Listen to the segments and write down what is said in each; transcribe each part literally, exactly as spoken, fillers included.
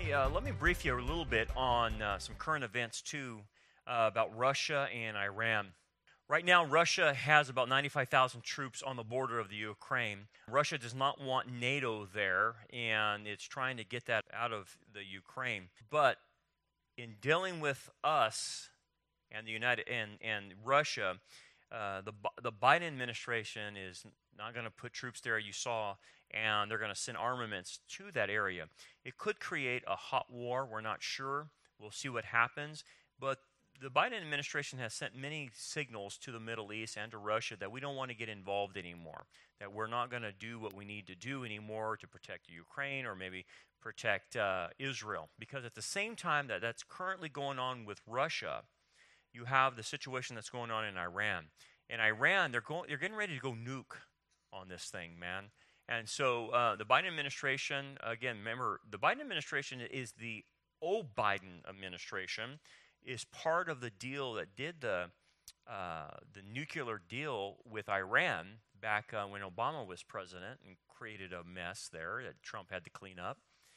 Hey, uh, let me brief you a little bit on uh, some current events, too, uh, about Russia and Iran. Right now, Russia has about ninety-five thousand troops on the border of the Ukraine. Russia does not want NATO there, and it's trying to get that out of the Ukraine. But in dealing with us and the United and, and Russia, uh, the the Biden administration is not going to put troops there. You saw, and they're going to send armaments to that area. It could create a hot war. We're not sure. We'll see what happens. But the Biden administration has sent many signals to the Middle East and to Russia that we don't want to get involved anymore, that we're not going to do what we need to do anymore to protect Ukraine or maybe protect uh, Israel. Because at the same time that that's currently going on with Russia, you have the situation that's going on in Iran. In Iran, they're going, they're getting ready to go nuke on this thing, man. And so uh, the Biden administration, again, remember, the Biden administration is the old Biden administration, is part of the deal that did the uh, the nuclear deal with Iran back uh, when Obama was president and created a mess there that Trump had to clean up.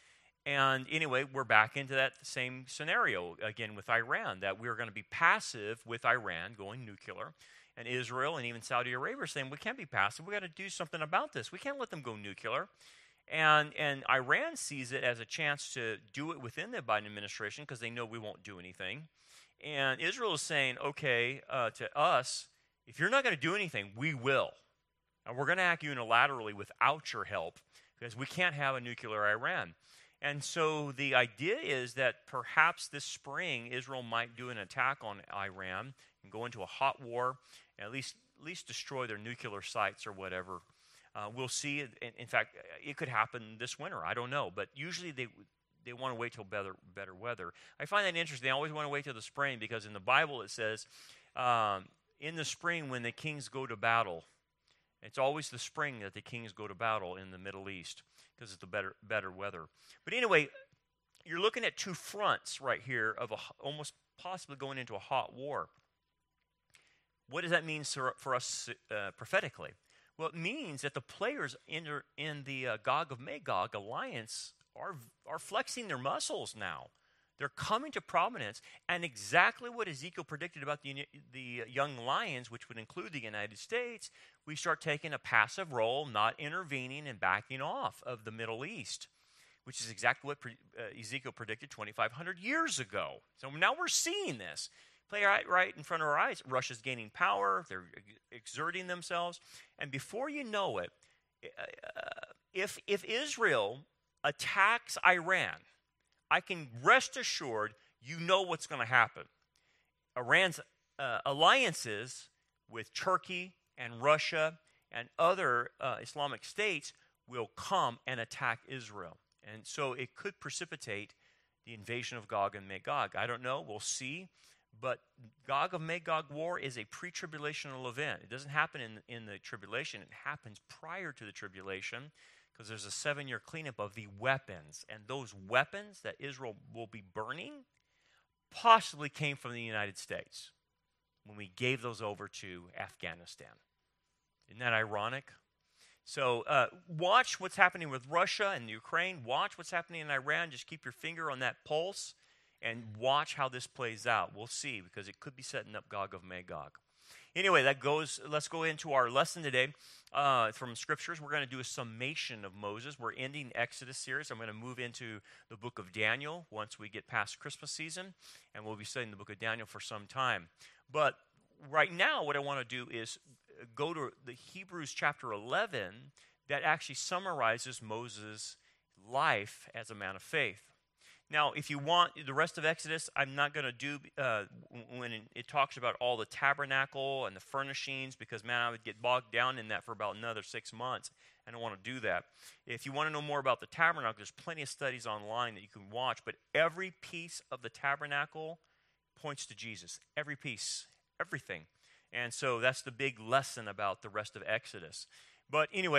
And anyway, we're back into that same scenario again with Iran, that we're going to be passive with Iran going nuclear. And Israel and even Saudi Arabia are saying, we can't be passive. We've got to do something about this. We can't let them go nuclear. And and Iran sees it as a chance to do it within the Biden administration because they know we won't do anything. And Israel is saying, okay, uh, to us, if you're not going to do anything, we will. And we're going to act unilaterally without your help because we can't have a nuclear Iran. And so the idea is that perhaps this spring Israel might do an attack on Iran and go into a hot war, and at least at least destroy their nuclear sites or whatever. Uh, we'll see. In, in fact, it could happen this winter. I don't know. But usually they they want to wait till better better weather. I find that interesting. They always want to wait till the spring because in the Bible it says, um, in the spring when the kings go to battle, it's always the spring that the kings go to battle in the Middle East because it's the better better weather. But anyway, you're looking at two fronts right here of a, almost possibly going into a hot war. What does that mean for, for us uh, prophetically? Well, it means that the players in, in the uh, Gog of Magog alliance are, are flexing their muscles now. They're coming to prominence, and exactly what Ezekiel predicted about the, the young lions, which would include the United States, we start taking a passive role, not intervening and backing off of the Middle East, which is exactly what pre, uh, Ezekiel predicted twenty-five hundred years ago. So now we're seeing this. Play right, right in front of our eyes. Russia's gaining power. They're exerting themselves. And before you know it, uh, if, if Israel attacks Iran, I can rest assured you know what's going to happen. Iran's uh, alliances with Turkey and Russia and other uh, Islamic states will come and attack Israel. And so it could precipitate the invasion of Gog and Magog. I don't know. We'll see. But Gog of Magog war is a pre-tribulational event. It doesn't happen in, in the tribulation. It happens prior to the tribulation because there's a seven-year cleanup of the weapons. And those weapons that Israel will be burning possibly came from the United States when we gave those over to Afghanistan. Isn't that ironic? So uh, watch what's happening with Russia and Ukraine. Watch what's happening in Iran. Just keep your finger on that pulse. And watch how this plays out. We'll see, because it could be setting up Gog of Magog. Anyway, that goes. Let's go into our lesson today uh, from Scriptures. We're going to do a summation of Moses. We're ending Exodus series. I'm going to move into the book of Daniel once we get past Christmas season, and we'll be studying the book of Daniel for some time. But right now, what I want to do is go to the Hebrews chapter eleven that actually summarizes Moses' life as a man of faith. Now, if you want the rest of Exodus, I'm not going to do uh, when it talks about all the tabernacle and the furnishings, because, man, I would get bogged down in that for about another six months. I don't want to do that. If you want to know more about the tabernacle, there's plenty of studies online that you can watch, but every piece of the tabernacle points to Jesus. Every piece, everything. And so that's the big lesson about the rest of Exodus. But anyway,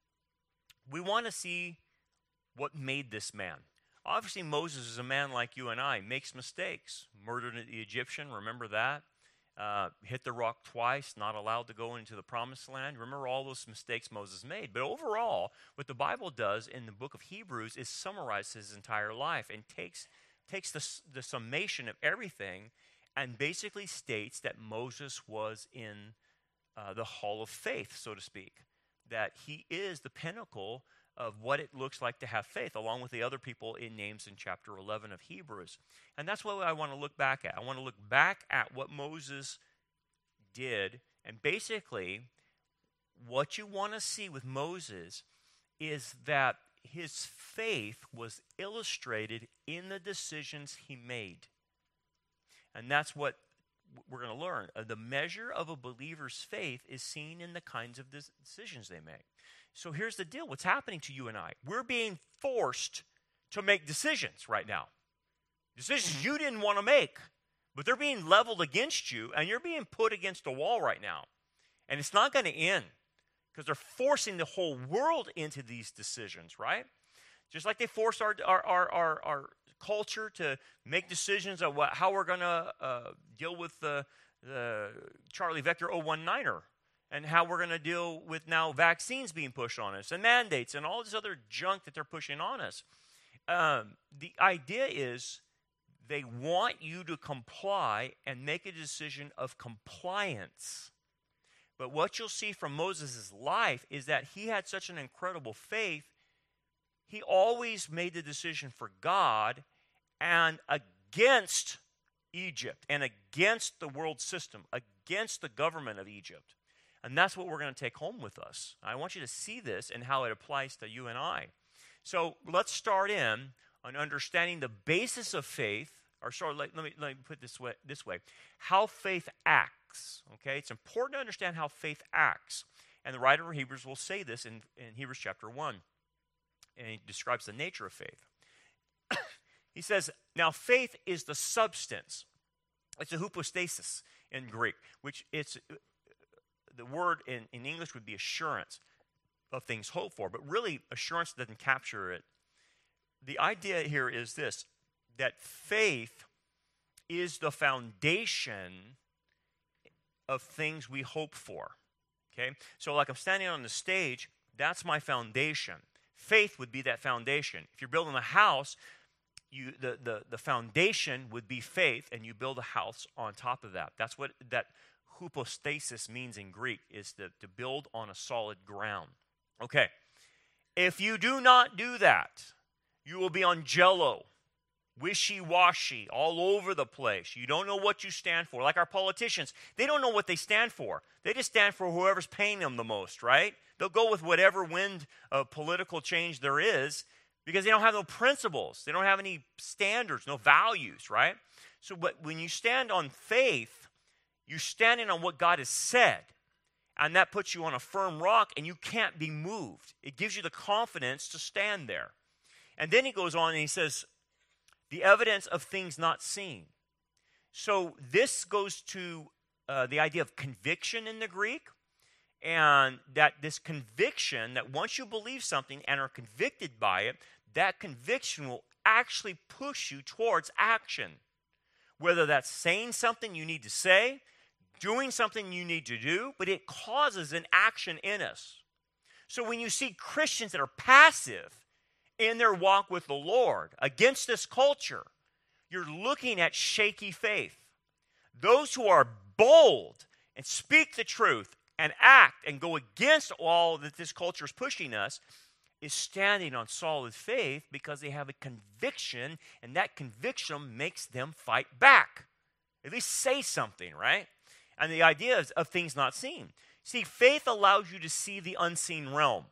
we want to see what made this man. Obviously, Moses is a man like you and I, makes mistakes. Murdered the Egyptian, remember that? uh, hit the rock twice, not allowed to go into the promised land. Remember all those mistakes Moses made. But overall, what the Bible does in the book of Hebrews is summarize his entire life and takes, takes the, the summation of everything and basically states that Moses was in uh, the hall of faith, so to speak, that he is the pinnacle of what it looks like to have faith, along with the other people in names in chapter eleven of Hebrews. And that's what I want to look back at. I want to look back at what Moses did, and basically what you want to see with Moses is that his faith was illustrated in the decisions he made. And that's what we're going to learn. Uh, the measure of a believer's faith is seen in the kinds of decisions they make. So here's the deal. What's happening to you and I? We're being forced to make decisions right now. Decisions you didn't want to make, but they're being leveled against you, and you're being put against a wall right now. And it's not going to end because they're forcing the whole world into these decisions, right? Just like they force our our our our, our culture to make decisions of what, how we're going to uh, deal with the, the Charlie Vector oh one niner. And how we're going to deal with now vaccines being pushed on us and mandates and all this other junk that they're pushing on us. Um, the idea is they want you to comply and make a decision of compliance. But what you'll see from Moses' life is that he had such an incredible faith, he always made the decision for God and against Egypt and against the world system, against the government of Egypt. And that's what we're going to take home with us. I want you to see this and how it applies to you and I. So let's start in on understanding the basis of faith, or sorry, let, let, me, let me put it this way, this way, how faith acts. Okay, it's important to understand how faith acts. And the writer of Hebrews will say this in, in Hebrews chapter one. And he describes the nature of faith. He says, now faith is the substance. It's a hypostasis in Greek, which it's... The word in, in English would be assurance of things hoped for, but really assurance doesn't capture it. The idea here is this, that faith is the foundation of things we hope for. Okay? So like I'm standing on the stage, that's my foundation. Faith would be that foundation. If you're building a house, you the, the, the foundation would be faith, and you build a house on top of that. That's what that hypostasis means in Greek, is to, to build on a solid ground. Okay, if you do not do that, you will be on jello, wishy-washy, all over the place. You don't know what you stand for. Like our politicians, they don't know what they stand for. They just stand for whoever's paying them the most, right? They'll go with whatever wind of political change there is because they don't have no principles. They don't have any standards, no values, right? So but when you stand on faith, you're standing on what God has said, and that puts you on a firm rock, and you can't be moved. It gives you the confidence to stand there. And then he goes on and he says, the evidence of things not seen. So this goes to uh, the idea of conviction in the Greek, and that this conviction, that once you believe something and are convicted by it, that conviction will actually push you towards action. Whether that's saying something you need to say, doing something you need to do, but it causes an action in us. So when you see Christians that are passive in their walk with the Lord against this culture, you're looking at shaky faith. Those who are bold and speak the truth and act and go against all that this culture is pushing us is standing on solid faith because they have a conviction, and that conviction makes them fight back. At least say something, right? And the idea is of things not seen. See, faith allows you to see the unseen realm.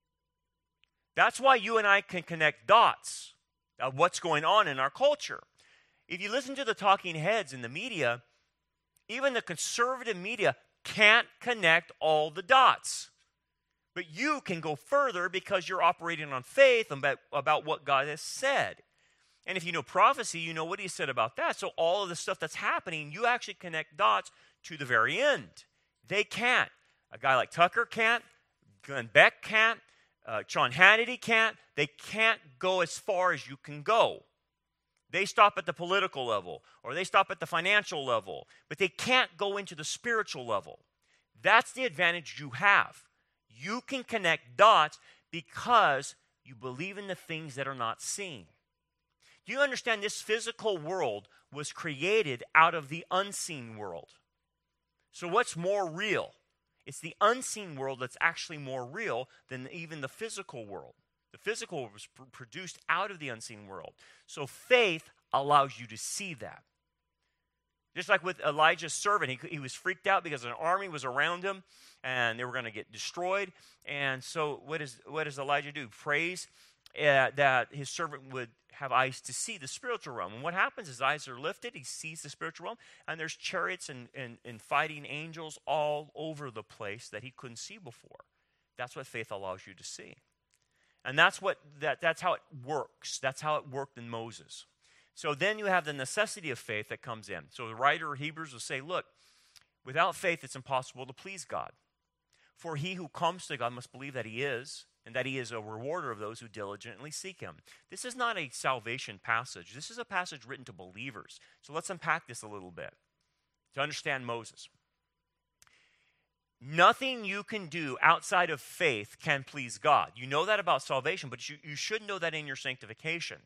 That's why you and I can connect dots of what's going on in our culture. If you listen to the talking heads in the media, even the conservative media can't connect all the dots. But you can go further because you're operating on faith about, about what God has said. And if you know prophecy, you know what he said about that. So all of the stuff that's happening, you actually connect dots to the very end. They can't. A guy like Tucker can't. Glenn Beck can't. Uh, Sean Hannity can't. They can't go as far as you can go. They stop at the political level, or they stop at the financial level, but they can't go into the spiritual level. That's the advantage you have. You can connect dots because you believe in the things that are not seen. Do you understand this physical world was created out of the unseen world? So what's more real? It's the unseen world that's actually more real than even the physical world. The physical world was pr- produced out of the unseen world. So faith allows you to see that. Just like with Elijah's servant, he, he was freaked out because an army was around him and they were going to get destroyed. And so what, is, what does Elijah do? Prays uh, that his servant would have eyes to see the spiritual realm. And what happens? His eyes are lifted, he sees the spiritual realm, and there's chariots and, and, and fighting angels all over the place that he couldn't see before. That's what faith allows you to see. And that's what that that's how it works. That's how it worked in Moses. So then you have the necessity of faith that comes in. So the writer of Hebrews will say, look, without faith it's impossible to please God. For he who comes to God must believe that he is, and that he is a rewarder of those who diligently seek him. This is not a salvation passage. This is a passage written to believers. So let's unpack this a little bit to understand Moses. Nothing you can do outside of faith can please God. You know that about salvation, but you, you should know that in your sanctification.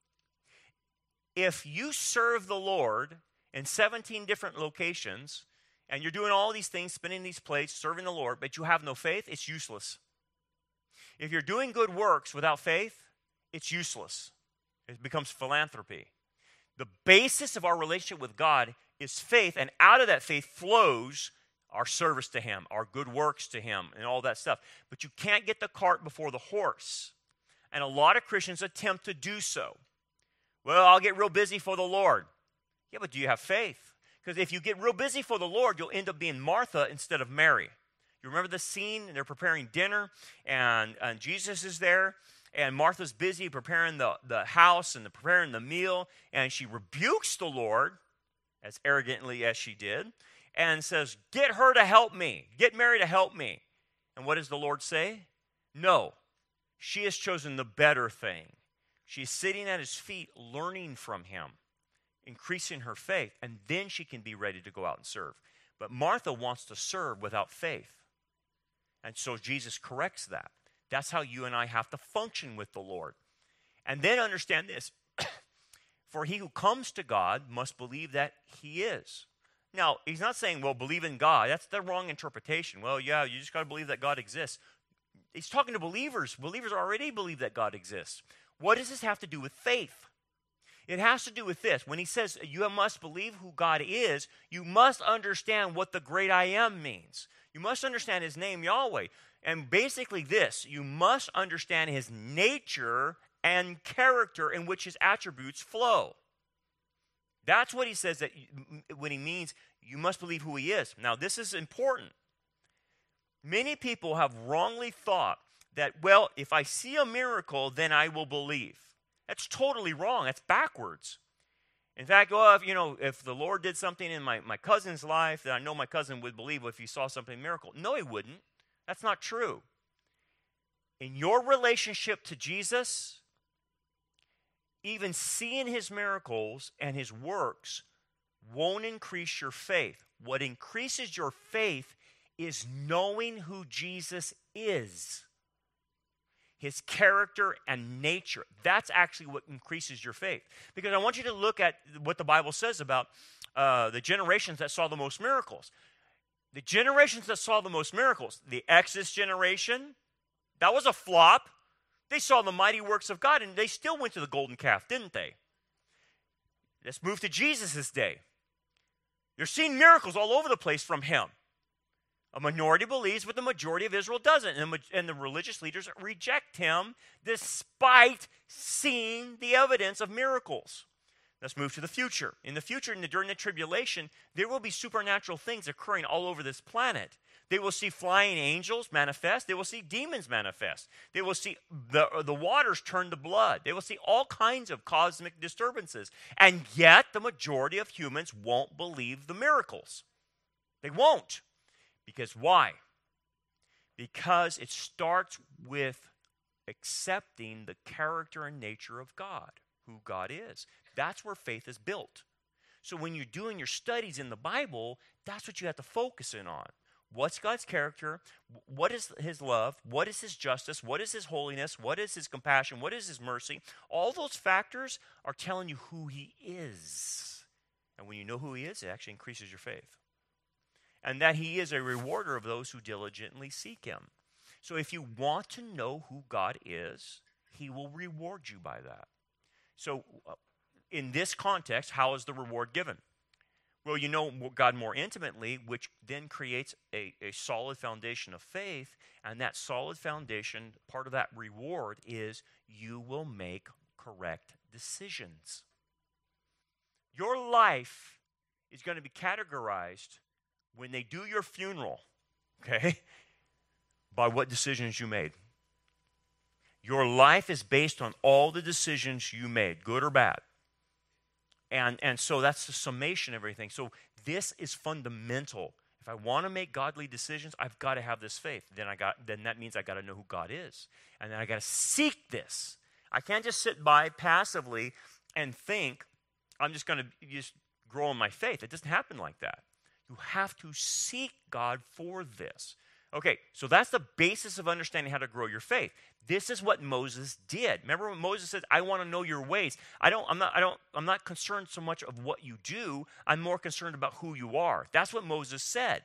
If you serve the Lord in seventeen different locations, and you're doing all these things, spinning these plates, serving the Lord, but you have no faith, it's useless. If you're doing good works without faith, it's useless. It becomes philanthropy. The basis of our relationship with God is faith, and out of that faith flows our service to him, our good works to him, and all that stuff. But you can't get the cart before the horse. And a lot of Christians attempt to do so. Well, I'll get real busy for the Lord. Yeah, but do you have faith? Because if you get real busy for the Lord, you'll end up being Martha instead of Mary. You remember the scene? They're preparing dinner, and, and Jesus is there, and Martha's busy preparing the, the house and the, preparing the meal, and she rebukes the Lord, as arrogantly as she did, and says, get her to help me. Get Mary to help me. And what does the Lord say? No. She has chosen the better thing. She's sitting at his feet, learning from him, increasing her faith, and then she can be ready to go out and serve. But Martha wants to serve without faith. And so Jesus corrects that. That's how you and I have to function with the Lord. And then understand this. For he who comes to God must believe that he is. Now, he's not saying, well, believe in God. That's the wrong interpretation. Well, yeah, you just got to believe that God exists. He's talking to believers. Believers already believe that God exists. What does this have to do with faith? It has to do with this. When he says you must believe who God is, you must understand what the great I am means. You must understand his name, Yahweh. And basically this, you must understand his nature and character in which his attributes flow. That's what he says that when he means you must believe who he is. Now, this is important. Many people have wrongly thought that, well, if I see a miracle, then I will believe. That's totally wrong. That's backwards. In fact, well, if, you know, if the Lord did something in my, my cousin's life, then I know my cousin would believe if he saw something miracle. No, he wouldn't. That's not true. In your relationship to Jesus, even seeing his miracles and his works won't increase your faith. What increases your faith is knowing who Jesus is. His character and nature. That's actually what increases your faith. Because I want you to look at what the Bible says about uh, the generations that saw the most miracles. The generations that saw the most miracles, the Exodus generation, that was a flop. They saw the mighty works of God, and they still went to the golden calf, didn't they? Let's move to Jesus' day. You're seeing miracles all over the place from him. A minority believes, but the majority of Israel doesn't. And the, and the religious leaders reject him despite seeing the evidence of miracles. Let's move to the future. In the future, in the, during the tribulation, there will be supernatural things occurring all over this planet. They will see flying angels manifest. They will see demons manifest. They will see the, the waters turn to blood. They will see all kinds of cosmic disturbances. And yet, the majority of humans won't believe the miracles. They won't. Because why? Because it starts with accepting the character and nature of God. who God is. That's where faith is built. So when you're doing your studies in the Bible, that's what you have to focus in on. What's God's character? What is his love? What is his justice? What is his holiness? What is his compassion? What is his mercy? All those factors are telling you who he is. And when you know who he is, it actually increases your faith. And that he is a rewarder of those who diligently seek him. So if you want to know who God is, he will reward you by that. So uh, in this context, how is the reward given? Well, you know God more intimately, which then creates a, a solid foundation of faith, and that solid foundation, part of that reward is you will make correct decisions. Your life is going to be categorized when they do your funeral, okay, by what decisions you made. Your life is based on all the decisions you made, good or bad. And, and so that's the summation of everything. So this is fundamental. If I want to make godly decisions, I've got to have this faith. Then I got then that means I got to know who God is. And then I got to seek this. I can't just sit by passively and think I'm just going to just grow in my faith. It doesn't happen like that. You have to seek God for this. Okay, so that's the basis of understanding how to grow your faith. This is what Moses did. Remember when Moses said, I want to know your ways. I don't, I'm not, I don't, I'm not concerned so much of what you do. I'm more concerned about who you are. That's what Moses said.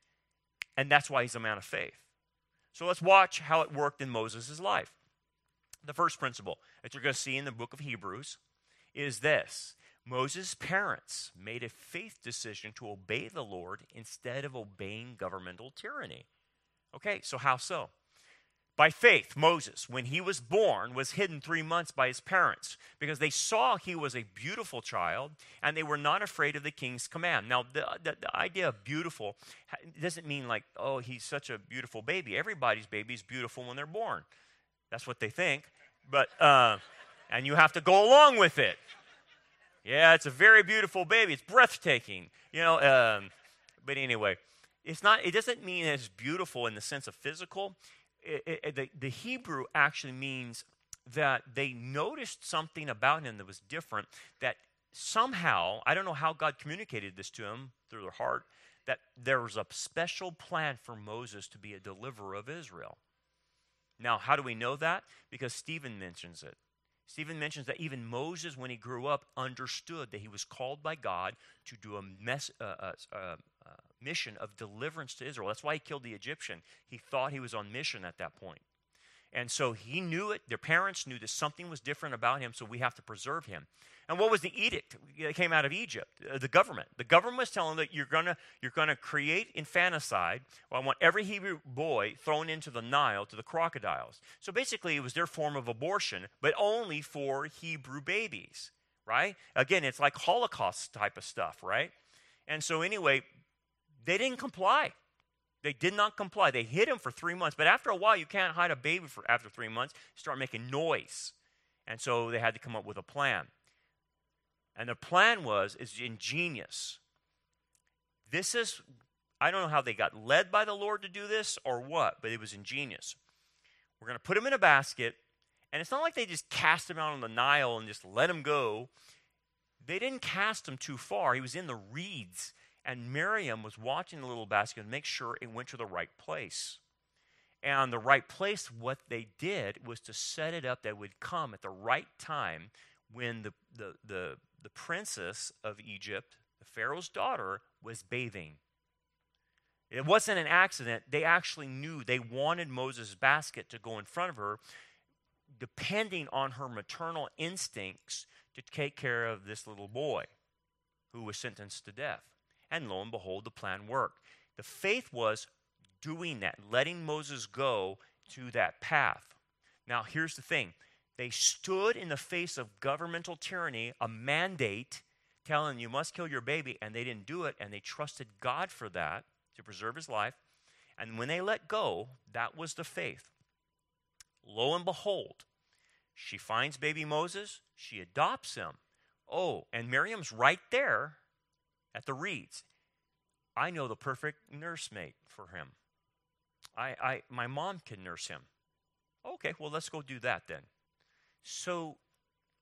And that's why he's a man of faith. So let's watch how it worked in Moses' life. The first principle that you're going to see in the book of Hebrews is this. Moses' parents made a faith decision to obey the Lord instead of obeying governmental tyranny. Okay, so how so? By faith, Moses, when he was born, was hidden three months by his parents because they saw he was a beautiful child and they were not afraid of the king's command. Now, the, the, the idea of beautiful doesn't mean like, oh, he's such a beautiful baby. Everybody's baby is beautiful when they're born. That's what they think. But, uh, and you have to go along with it. Yeah, it's a very beautiful baby. It's breathtaking. You know, um, but anyway. It's not. It doesn't mean it's beautiful in the sense of physical. It, it, the, the Hebrew actually means that they noticed something about him that was different, that somehow, I don't know how God communicated this to him through their heart, that there was a special plan for Moses to be a deliverer of Israel. Now, how do we know that? Because Stephen mentions it. Stephen mentions that even Moses, when he grew up, understood that he was called by God to do a mess, uh, uh, uh, uh, mission of deliverance to Israel. That's why he killed the Egyptian. He thought he was on mission at that point. And so he knew it. Their parents knew that something was different about him, so we have to preserve him. And what was the edict that came out of Egypt? Uh, the government. The government was telling them that you're gonna you're gonna create infanticide. Well, I want every Hebrew boy thrown into the Nile to the crocodiles. So basically, it was their form of abortion, but only for Hebrew babies, right? Again, it's like Holocaust type of stuff, right? And so anyway, they didn't comply. They did not comply. They hid him for three months. But after a while, you can't hide a baby for after three months. You start making noise. And so they had to come up with a plan. And the plan was, is ingenious. This is, I don't know how they got led by the Lord to do this or what, but it was ingenious. We're going to put him in a basket. And it's not like they just cast him out on the Nile and just let him go. They didn't cast him too far. He was in the reeds. And Miriam was watching the little basket to make sure it went to the right place. And the right place, what they did was to set it up that it would come at the right time when the, the, the, the princess of Egypt, the Pharaoh's daughter, was bathing. It wasn't an accident. They actually knew they wanted Moses' basket to go in front of her, depending on her maternal instincts to take care of this little boy who was sentenced to death. And lo and behold, the plan worked. The faith was doing that, letting Moses go to that path. Now, here's the thing. They stood in the face of governmental tyranny, a mandate telling you must kill your baby, and they didn't do it, and they trusted God for that to preserve his life. And when they let go, that was the faith. Lo and behold, she finds baby Moses, she adopts him. Oh, and Miriam's right there at the reeds. I know the perfect nursemaid for him. I, I, my mom can nurse him. Okay, well, let's go do that then. So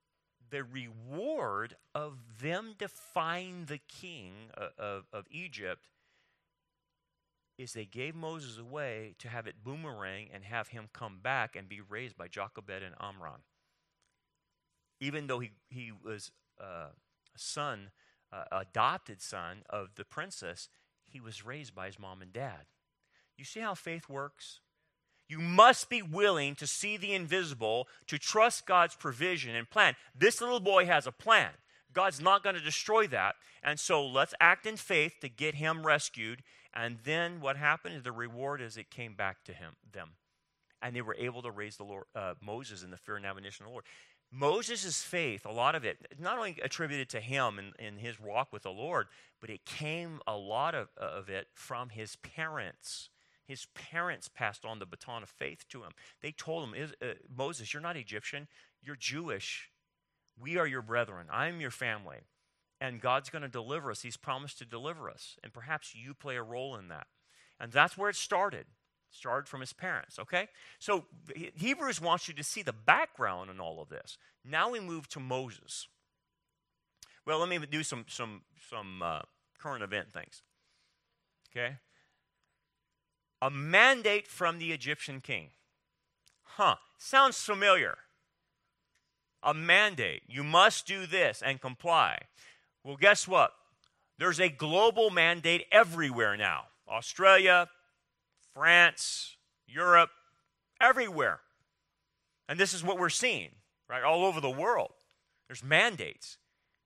the reward of them defying the king of, of, of Egypt is they gave Moses away to have it boomerang and have him come back and be raised by Jochebed and Amram. Even though he, he was uh, a son, uh, adopted son of the princess, he was raised by his mom and dad. You see how faith works? You must be willing to see the invisible, to trust God's provision and plan. This little boy has a plan. God's not going to destroy that. And so let's act in faith to get him rescued. And then what happened is the reward is it came back to him, them. And they were able to raise the Lord, uh, Moses in the fear and admonition of the Lord. Moses' faith, a lot of it, not only attributed to him in, in his walk with the Lord, but it came, a lot of, of it, from his parents. His parents passed on the baton of faith to him. They told him, uh, Moses, you're not Egyptian, you're Jewish. We are your brethren. I'm your family. And God's going to deliver us. He's promised to deliver us. And perhaps you play a role in that. And that's where it started. It started from his parents, okay? So Hebrews wants you to see the background in all of this. Now we move to Moses. Well, let me do some, some, some uh, current event things, okay? A mandate from the Egyptian king. Huh, sounds familiar. A mandate. You must do this and comply. Well, guess what? There's a global mandate everywhere now. Australia, France, Europe, everywhere. And this is what we're seeing, right? All over the world. There's mandates.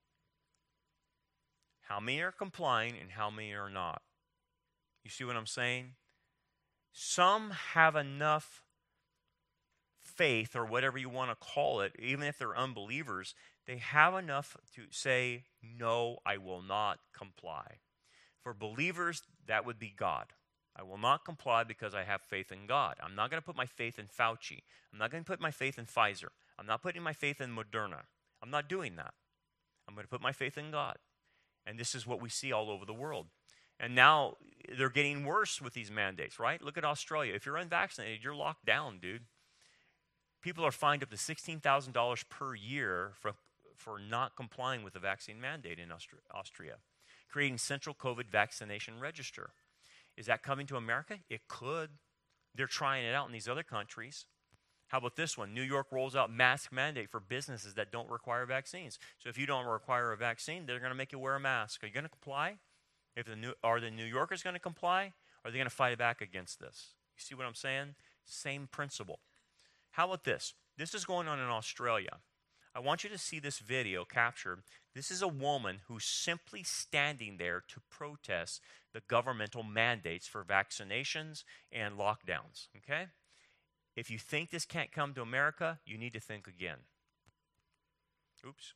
How many are complying and how many are not? You see what I'm saying? Some have enough faith, or whatever you want to call it, even if they're unbelievers, they have enough to say, no, I will not comply. For believers, that would be God. I will not comply because I have faith in God. I'm not going to put my faith in Fauci. I'm not going to put my faith in Pfizer. I'm not putting my faith in Moderna. I'm not doing that. I'm going to put my faith in God. And this is what we see all over the world. And now they're getting worse with these mandates, right? Look at Australia. If you're unvaccinated, you're locked down, dude. People are fined up to sixteen thousand dollars per year for, for not complying with the vaccine mandate in Austria, Austria. Creating central COVID vaccination register. Is that coming to America? It could. They're trying it out in these other countries. How about this one? New York rolls out mask mandate for businesses that don't require vaccines. So if you don't require a vaccine, they're going to make you wear a mask. Are you going to comply? If the new, are the New Yorkers going to comply? Or are they going to fight back against this? You see what I'm saying? Same principle. How about this? This is going on in Australia. I want you to see this video captured. This is a woman who's simply standing there to protest the governmental mandates for vaccinations and lockdowns, okay? If you think this can't come to America, you need to think again. Oops.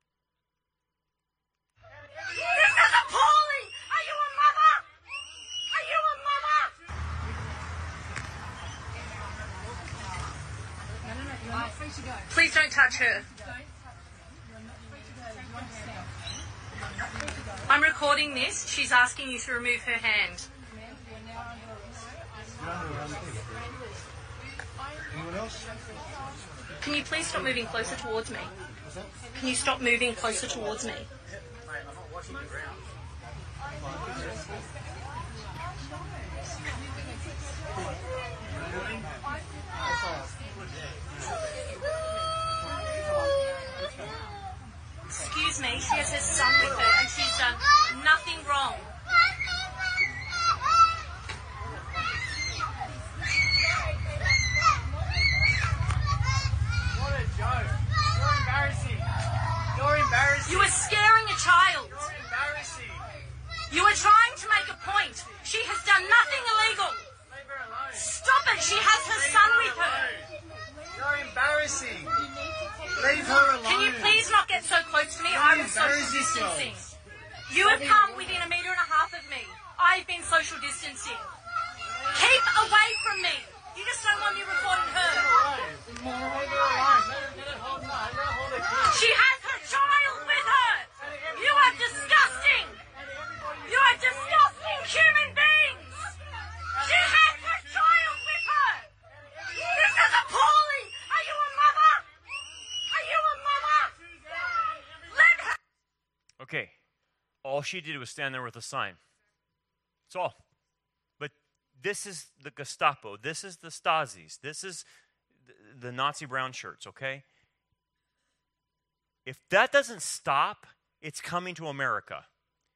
This is appalling! Are you a mother? Are you a mother? No, no, no, you're not free to go. Please don't touch her. I'm recording this. She's asking you to remove her hand. Anyone else? Can you please stop moving closer towards me? Can you stop moving closer towards me? Excuse me, she has her son with her and she's done nothing wrong. What a joke. You're embarrassing. You're embarrassing. You are scaring a child. You're embarrassing. You are trying to make a point. She has done nothing illegal. Leave her alone. Stop it, she has her son with her. You're embarrassing. Leave her alone. Can you please not get so close to me? I was social embarrass yourself. distancing. You have come within a metre and a half of me. I've been social distancing. Keep away from me. You just don't want me recording her. Leave her alone. Let her hold her. Let her hold her kid. She has her child with her. You are disgusting. You are disgusting human beings. She has her child with her. This is appalling. Are you a mother? Are you a mother? Okay, all she did was stand there with a sign. That's all. But this is the Gestapo. This is the Stasi's. This is the Nazi brown shirts, okay? If that doesn't stop, it's coming to America.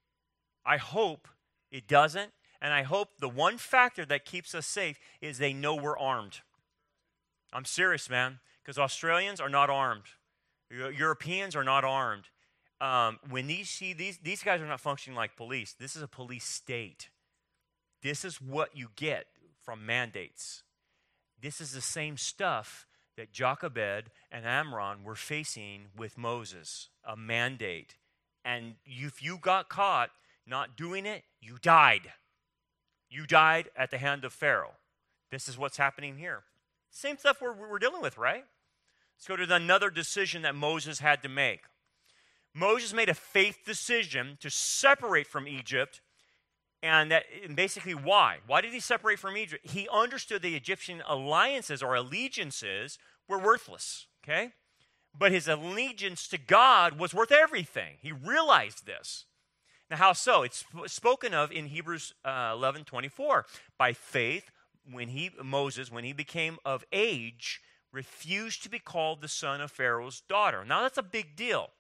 I hope it doesn't, and I hope the one factor that keeps us safe is they know we're armed. I'm serious, man, because Australians are not armed. Europeans are not armed. Um, when these see these these guys are not functioning like police. This is a police state. This is what you get from mandates. This is the same stuff that Jochebed and Amram were facing with Moses, a mandate. And if you got caught not doing it, you died. You died at the hand of Pharaoh. This is what's happening here. Same stuff we're, we're dealing with, right? Let's go to another decision that Moses had to make. Moses made a faith decision to separate from Egypt. And that and basically why? Why did he separate from Egypt? He understood the Egyptian alliances or allegiances were worthless, okay? But his allegiance to God was worth everything. He realized this. Now, how so? It's spoken of in Hebrews uh, eleven twenty-four. By faith, when he Moses, when he became of age, refused to be called the son of Pharaoh's daughter. Now, that's a big deal.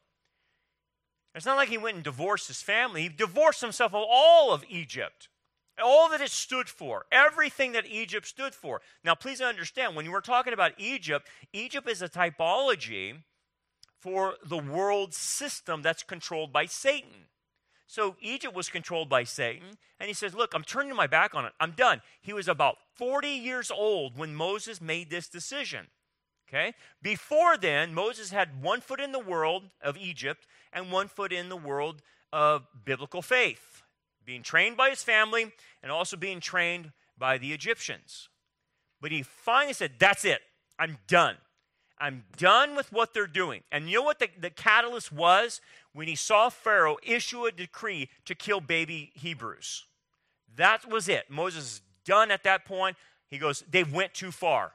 It's not like he went and divorced his family. He divorced himself of all of Egypt, all that it stood for, everything that Egypt stood for. Now, please understand, when we're talking about Egypt, Egypt is a typology for the world system that's controlled by Satan. So Egypt was controlled by Satan, and he says, look, I'm turning my back on it. I'm done. He was about forty years old when Moses made this decision. Okay? Before then, Moses had one foot in the world of Egypt and one foot in the world of biblical faith, being trained by his family and also being trained by the Egyptians. But he finally said, that's it. I'm done. I'm done with what they're doing. And you know what the, the catalyst was? When he saw Pharaoh issue a decree to kill baby Hebrews. That was it. Moses is done at that point. He goes, they went too far.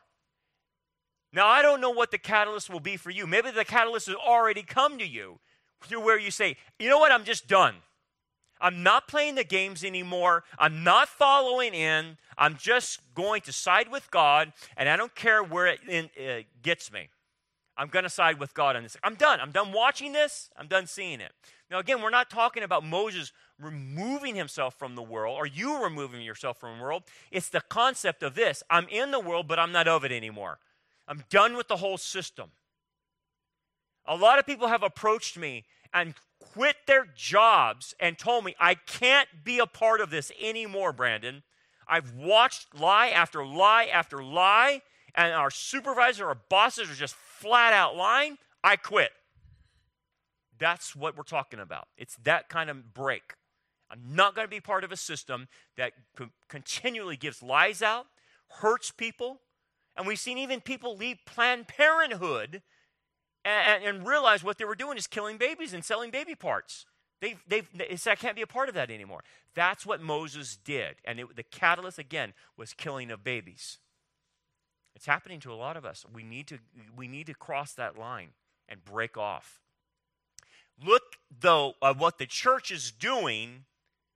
Now, I don't know what the catalyst will be for you. Maybe the catalyst has already come to you to where you say, you know what, I'm just done. I'm not playing the games anymore. I'm not following in. I'm just going to side with God, and I don't care where it in, uh, gets me. I'm going to side with God on this. I'm done. I'm done watching this. I'm done seeing it. Now, again, we're not talking about Moses removing himself from the world or you removing yourself from the world. It's the concept of this. I'm in the world, but I'm not of it anymore. I'm done with the whole system. A lot of people have approached me and quit their jobs and told me, I can't be a part of this anymore, Brandon. I've watched lie after lie after lie, and our supervisor or bosses are just flat out lying. I quit. That's what we're talking about. It's that kind of break. I'm not going to be part of a system that co- continually gives lies out, hurts people. And we've seen even people leave Planned Parenthood and, and realize what they were doing is killing babies and selling baby parts. They've, they've, they said, I can't be a part of that anymore. That's what Moses did. And it, the catalyst, again, was killing of babies. It's happening to a lot of us. We need to, we need to cross that line and break off. Look, though, at what the church is doing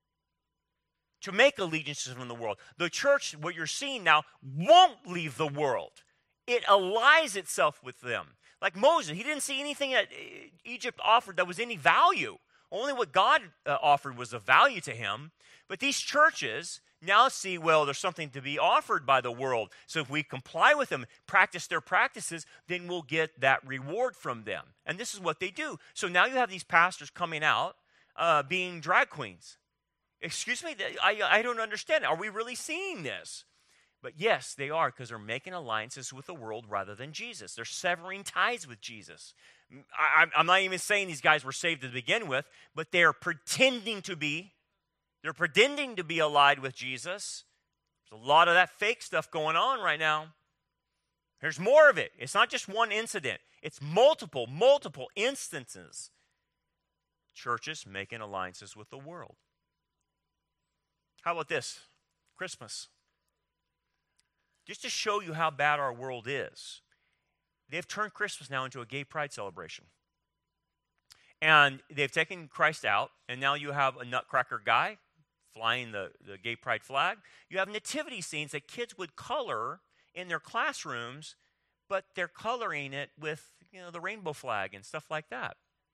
to make allegiances from the world. The church, what you're seeing now, won't leave the world. It allies itself with them. Like Moses, he didn't see anything that Egypt offered that was any value. Only what God uh, offered was of value to him. But these churches now see, well, there's something to be offered by the world. So if we comply with them, practice their practices, then we'll get that reward from them. And this is what they do. So now you have these pastors coming out uh, being drag queens. Excuse me, I, I don't understand. Are we really seeing this? But yes, they are, because they're making alliances with the world rather than Jesus. They're severing ties with Jesus. I, I'm not even saying these guys were saved to begin with, but they're pretending to be. They're pretending to be allied with Jesus. There's a lot of that fake stuff going on right now. There's more of it. It's not just one incident. It's multiple, multiple instances. Churches making alliances with the world. How about this? Christmas. Just to show you how bad our world is, they've turned Christmas now into a gay pride celebration. And they've taken Christ out, and now you have a nutcracker guy flying the, the gay pride flag. You have nativity scenes that kids would color in their classrooms, but they're coloring it with, you know, the rainbow flag and stuff like that.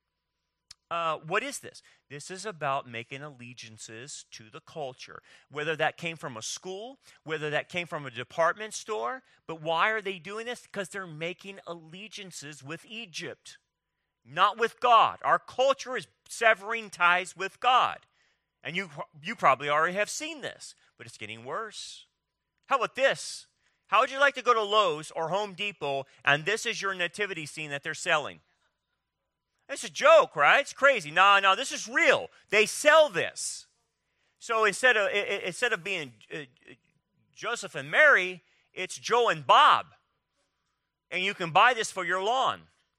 Uh, what is this? This is about making allegiances to the culture, whether that came from a school, whether that came from a department store. But why are they doing this? Because they're making allegiances with Egypt, not with God. Our culture is severing ties with God. And you, you probably already have seen this, but it's getting worse. How about this? How would you like to go to Lowe's or Home Depot, and this is your nativity scene that they're selling? It's a joke, right? It's crazy. No, no, this is real. They sell this. So instead of instead of being uh, Joseph and Mary, it's Joe and Bob. And you can buy this for your lawn.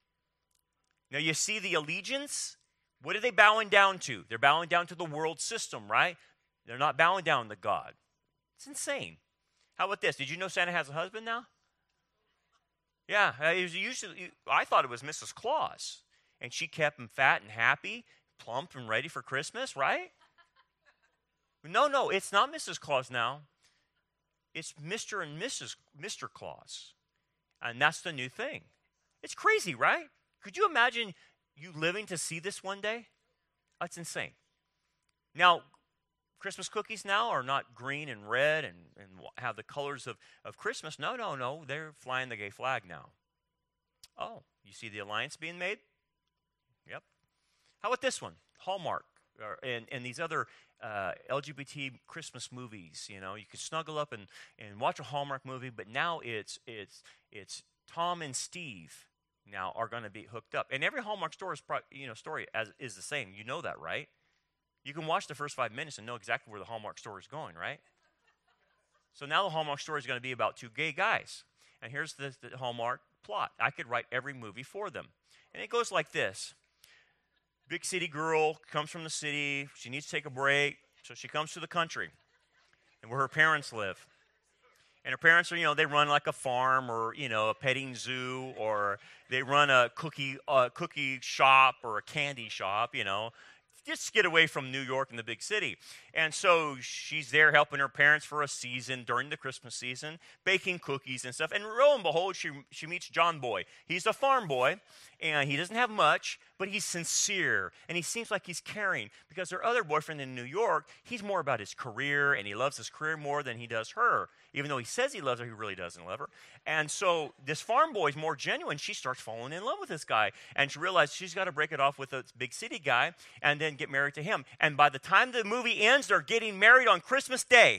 Now you see the allegiance? What are they bowing down to? They're bowing down to the world system, right? They're not bowing down to God. It's insane. How about this? Did you know Santa has a husband now? Yeah, it was usually, I thought it was Missus Claus. And she kept him fat and happy, plump and ready for Christmas, right? No, no, it's not Missus Claus now. It's Mister and Missus Mister Claus. And that's the new thing. It's crazy, right? Could you imagine you living to see this one day? That's insane. Now, Christmas cookies now are not green and red and, and have the colors of, of Christmas. No, no, no. They're flying the gay flag now. Oh, you see the alliance being made? Yep. How about this one? Hallmark or, and, and these other uh, L G B T Christmas movies. You know, you can snuggle up and, and watch a Hallmark movie, but now it's it's it's Tom and Steve now are going to be hooked up. And every Hallmark story is pro, you know story as, is the same. You know that, right? You can watch the first five minutes and know exactly where the Hallmark story is going, right? So now the Hallmark story is going to be about two gay guys. And here's the, the Hallmark plot. I could write every movie for them. And it goes like this. Big city girl comes from the city. She needs to take a break. So she comes to the country and where her parents live. And her parents are, you know, they run like a farm or, you know, a petting zoo, or they run a cookie uh, cookie shop or a candy shop, you know. Just get away from New York and the big city. And so she's there helping her parents for a season during the Christmas season, baking cookies and stuff. And lo and behold, she, she meets John Boy. He's a farm boy, and he doesn't have much, but he's sincere, and he seems like he's caring, because her other boyfriend in New York, he's more about his career, and he loves his career more than he does her. Even though he says he loves her, he really doesn't love her. And so this farm boy is more genuine. She starts falling in love with this guy, and she realizes she's got to break it off with a big city guy and then get married to him. And by the time the movie ends, they're getting married on Christmas Day.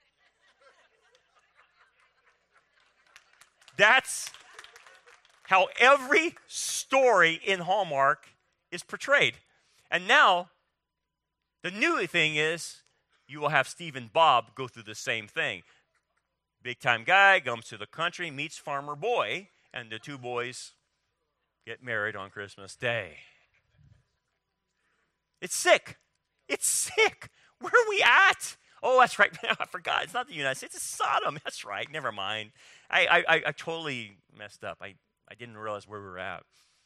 That's how every story in Hallmark is portrayed. And now, the new thing is, you will have Steve and Bob go through the same thing. Big-time guy comes to the country, meets farmer boy, and the two boys get married on Christmas Day. It's sick. It's sick. Where are we at? Oh, that's right. I forgot. It's not the United States. It's Sodom. That's right. Never mind. I, I, I totally messed up. I, I didn't realize where we were at.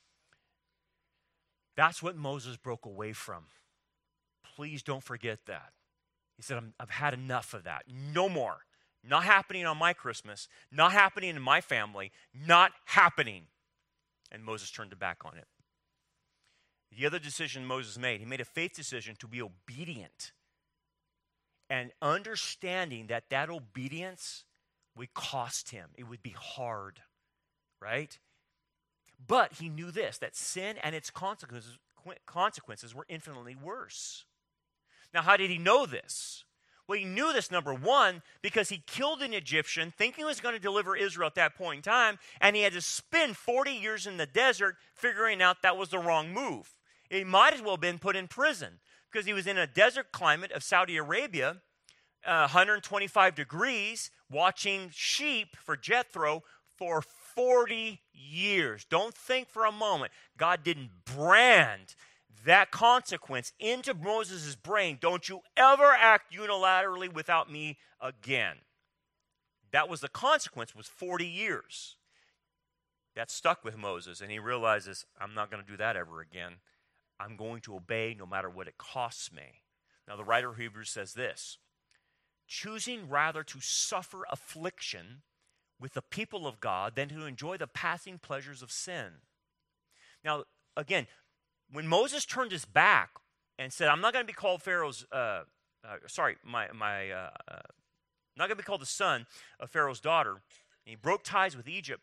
That's what Moses broke away from. Please don't forget that. He said, I'm, I've had enough of that. No more. Not happening on my Christmas. Not happening in my family. Not happening. And Moses turned his back on it. The other decision Moses made, he made a faith decision to be obedient. And understanding that that obedience would cost him. It would be hard, right? But he knew this, that sin and its consequences, consequences were infinitely worse. Now, how did he know this? Well, he knew this, number one, because he killed an Egyptian thinking he was going to deliver Israel at that point in time, and he had to spend forty years in the desert figuring out that was the wrong move. He might as well have been put in prison because he was in a desert climate of Saudi Arabia, uh, one hundred twenty-five degrees, watching sheep for Jethro for forty years. Don't think for a moment God didn't brand that consequence into Moses' brain. Don't you ever act unilaterally without me again. That was the consequence, was forty years. That stuck with Moses, and he realizes, I'm not going to do that ever again. I'm going to obey no matter what it costs me. Now, the writer of Hebrews says this, choosing rather to suffer affliction with the people of God than to enjoy the passing pleasures of sin. Now, again, when Moses turned his back and said, I'm not going to be called Pharaoh's, uh, uh, sorry, my, my, uh, uh, not going to be called the son of Pharaoh's daughter, and he broke ties with Egypt,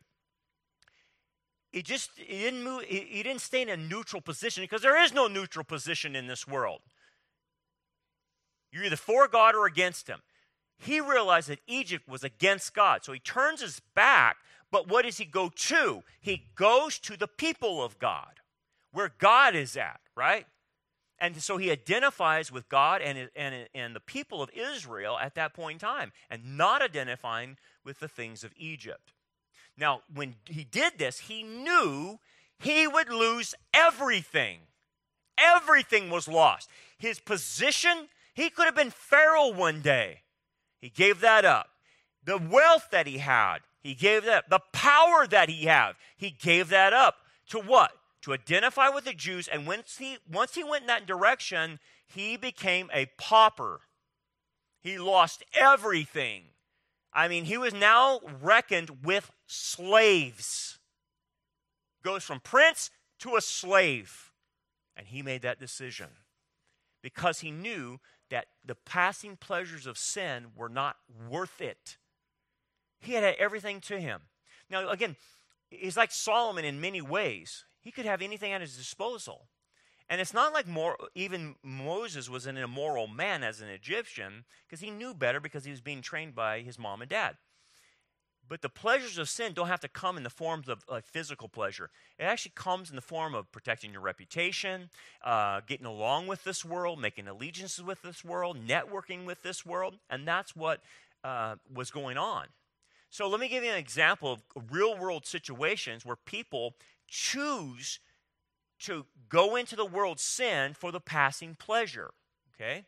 He just he didn't move. He, he didn't stay in a neutral position because there is no neutral position in this world. You're either for God or against him. He realized that Egypt was against God, so he turns his back. But what does he go to? He goes to the people of God, where God is at, right? And so he identifies with God and, and, and the people of Israel at that point in time, and not identifying with the things of Egypt. Now, when he did this, he knew he would lose everything. Everything was lost. His position, he could have been Pharaoh one day. He gave that up. The wealth that he had, he gave that up. The power that he had, he gave that up. To what? To identify with the Jews. And once he, once he went in that direction, he became a pauper. He lost everything. I mean, he was now reckoned with slaves. Goes from prince to a slave. And he made that decision because he knew that the passing pleasures of sin were not worth it. He had everything to him. Now, again, he's like Solomon in many ways. He could have anything at his disposal. And it's not like more, even Moses was an immoral man as an Egyptian, because he knew better because he was being trained by his mom and dad. But the pleasures of sin don't have to come in the forms of like, physical pleasure. It actually comes in the form of protecting your reputation, uh, getting along with this world, making allegiances with this world, networking with this world, and that's what uh, was going on. So let me give you an example of real-world situations where people choose to go into the world's sin for the passing pleasure, okay?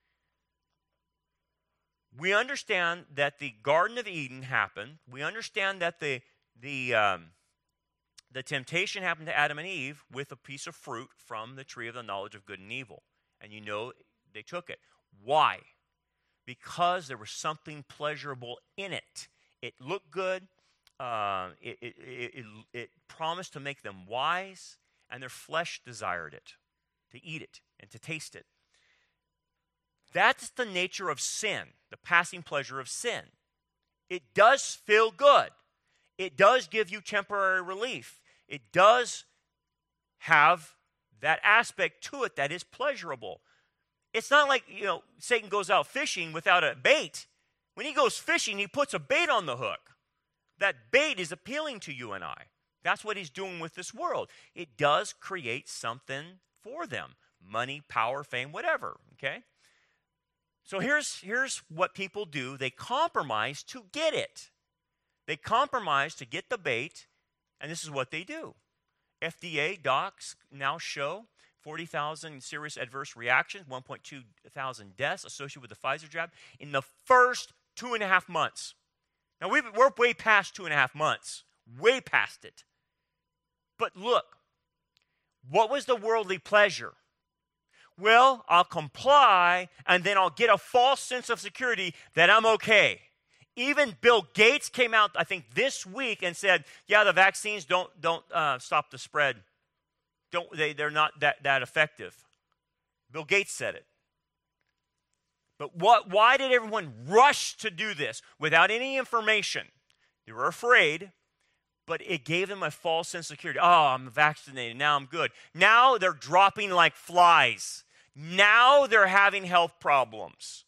We understand that the Garden of Eden happened. We understand that the, the, um, the temptation happened to Adam and Eve with a piece of fruit from the tree of the knowledge of good and evil. And you know they took it. Why? Because there was something pleasurable in it. It looked good. Uh, it, it, it, it, it promised to make them wise. And their flesh desired it, to eat it and to taste it. That's the nature of sin, the passing pleasure of sin. It does feel good. It does give you temporary relief. It does have that aspect to it that is pleasurable. It's not like, you know, Satan goes out fishing without a bait. When he goes fishing, he puts a bait on the hook. That bait is appealing to you and I. That's what he's doing with this world. It does create something for them. Money, power, fame, whatever, okay? So here's, here's what people do. They compromise to get it. They compromise to get the bait, and this is what they do. F D A docs now show forty thousand serious adverse reactions, one point two thousand deaths associated with the Pfizer jab in the first two and a half months. Now, we've, we're way past two and a half months, way past it. But look, what was the worldly pleasure? Well, I'll comply, and then I'll get a false sense of security that I'm okay. Even Bill Gates came out, I think, this week and said, yeah, the vaccines don't, don't uh, stop the spread. Don't, they, they're not that, that effective. Bill Gates said it. But what, why did everyone rush to do this without any information? They were afraid, but it gave them a false sense of security. Oh, I'm vaccinated. Now I'm good. Now they're dropping like flies. Now they're having health problems.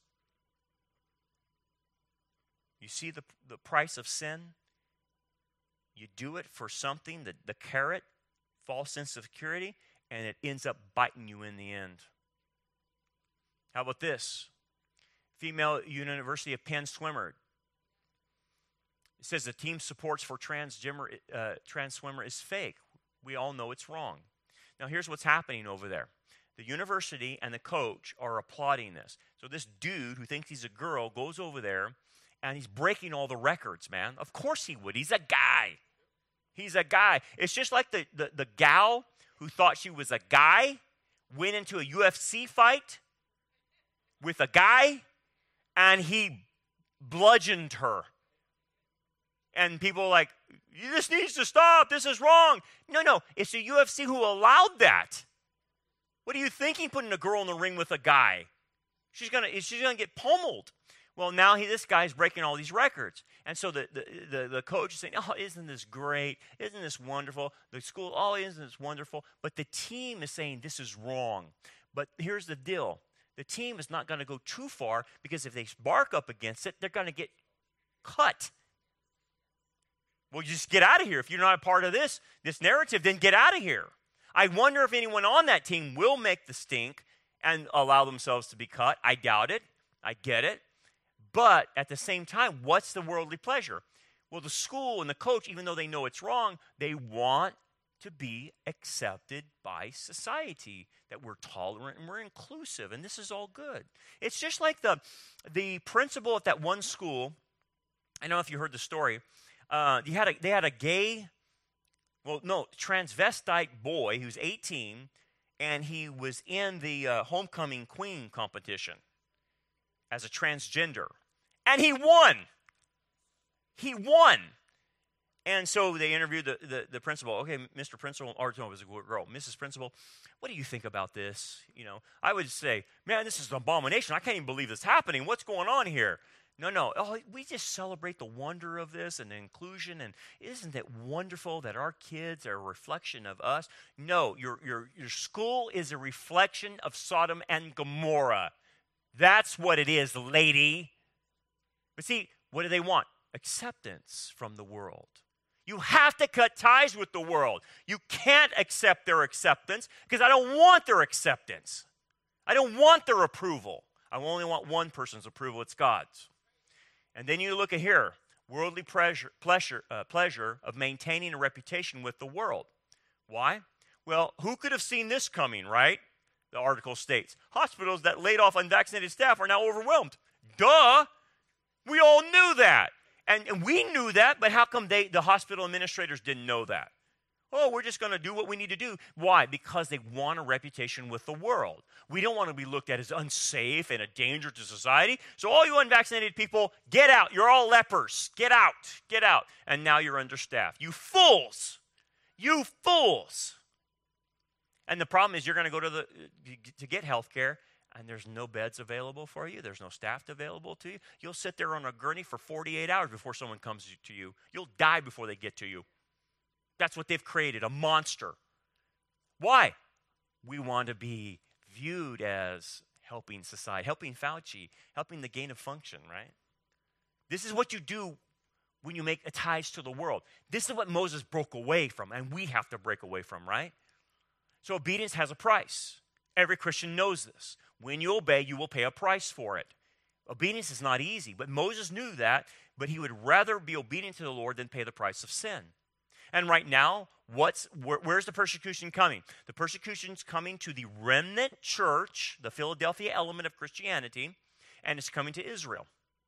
You see the, the price of sin? You do it for something, the, the carrot, false sense of security, and it ends up biting you in the end. How about this? Female University of Penn swimmer. It says the team supports for transgender, uh, trans swimmer is fake. We all know it's wrong. Now here's what's happening over there. The university and the coach are applauding this. So this dude who thinks he's a girl goes over there and he's breaking all the records, man. Of course he would. He's a guy. He's a guy. It's just like the, the, the gal who thought she was a guy went into a U F C fight with a guy, and he bludgeoned her. And people are like, this needs to stop. This is wrong. No, no. It's the U F C who allowed that. What are you thinking, putting a girl in the ring with a guy? She's going to she's gonna get pummeled. Well, now he, this guy's breaking all these records. And so the, the, the, the coach is saying, oh, isn't this great? Isn't this wonderful? The school, oh, isn't this wonderful? But the team is saying this is wrong. But here's the deal. The team is not going to go too far, because if they bark up against it, they're going to get cut. Well, you just get out of here. If you're not a part of this, this narrative, then get out of here. I wonder if anyone on that team will make the stink and allow themselves to be cut. I doubt it. I get it. But at the same time, what's the worldly pleasure? Well, the school and the coach, even though they know it's wrong, they want to be accepted by society, that we're tolerant and we're inclusive, and this is all good. It's just like the, the principal at that one school. I don't know if you heard the story. Uh, you had a, they had a gay, well, no, transvestite boy who's eighteen, and he was in the uh, homecoming queen competition as a transgender. And he won. He won. And so they interviewed the, the, the principal. Okay, Mister Principal, or no, it was a girl. Missus Principal, what do you think about this? You know, I would say, man, this is an abomination. I can't even believe this is happening. What's going on here? No, no. Oh, we just celebrate the wonder of this and the inclusion. And isn't it wonderful that our kids are a reflection of us? No, your, your, your school is a reflection of Sodom and Gomorrah. That's what it is, lady. But see, what do they want? Acceptance from the world. You have to cut ties with the world. You can't accept their acceptance, because I don't want their acceptance. I don't want their approval. I only want one person's approval. It's God's. And then you look at here, worldly pleasure, pleasure, uh, pleasure of maintaining a reputation with the world. Why? Well, who could have seen this coming, right? The article states, hospitals that laid off unvaccinated staff are now overwhelmed. Duh! We all knew that. And, and we knew that, but how come they, the hospital administrators didn't know that? Oh, we're just going to do what we need to do. Why? Because they want a reputation with the world. We don't want to be looked at as unsafe and a danger to society. So all you unvaccinated people, get out. You're all lepers. Get out. Get out. And now you're understaffed. You fools. You fools. And the problem is, you're going to go to the to get health care, and there's no beds available for you. There's no staff available to you. You'll sit there on a gurney for forty-eight hours before someone comes to you. You'll die before they get to you. That's what they've created, a monster. Why? We want to be viewed as helping society, helping Fauci, helping the gain of function, right? This is what you do when you make ties to the world. This is what Moses broke away from, and we have to break away from, right? So obedience has a price. Every Christian knows this. When you obey, you will pay a price for it. Obedience is not easy, but Moses knew that, but he would rather be obedient to the Lord than pay the price of sin. And right now, what's where, where's the persecution coming? The persecution's coming to the remnant church, the Philadelphia element of Christianity, and it's coming to Israel.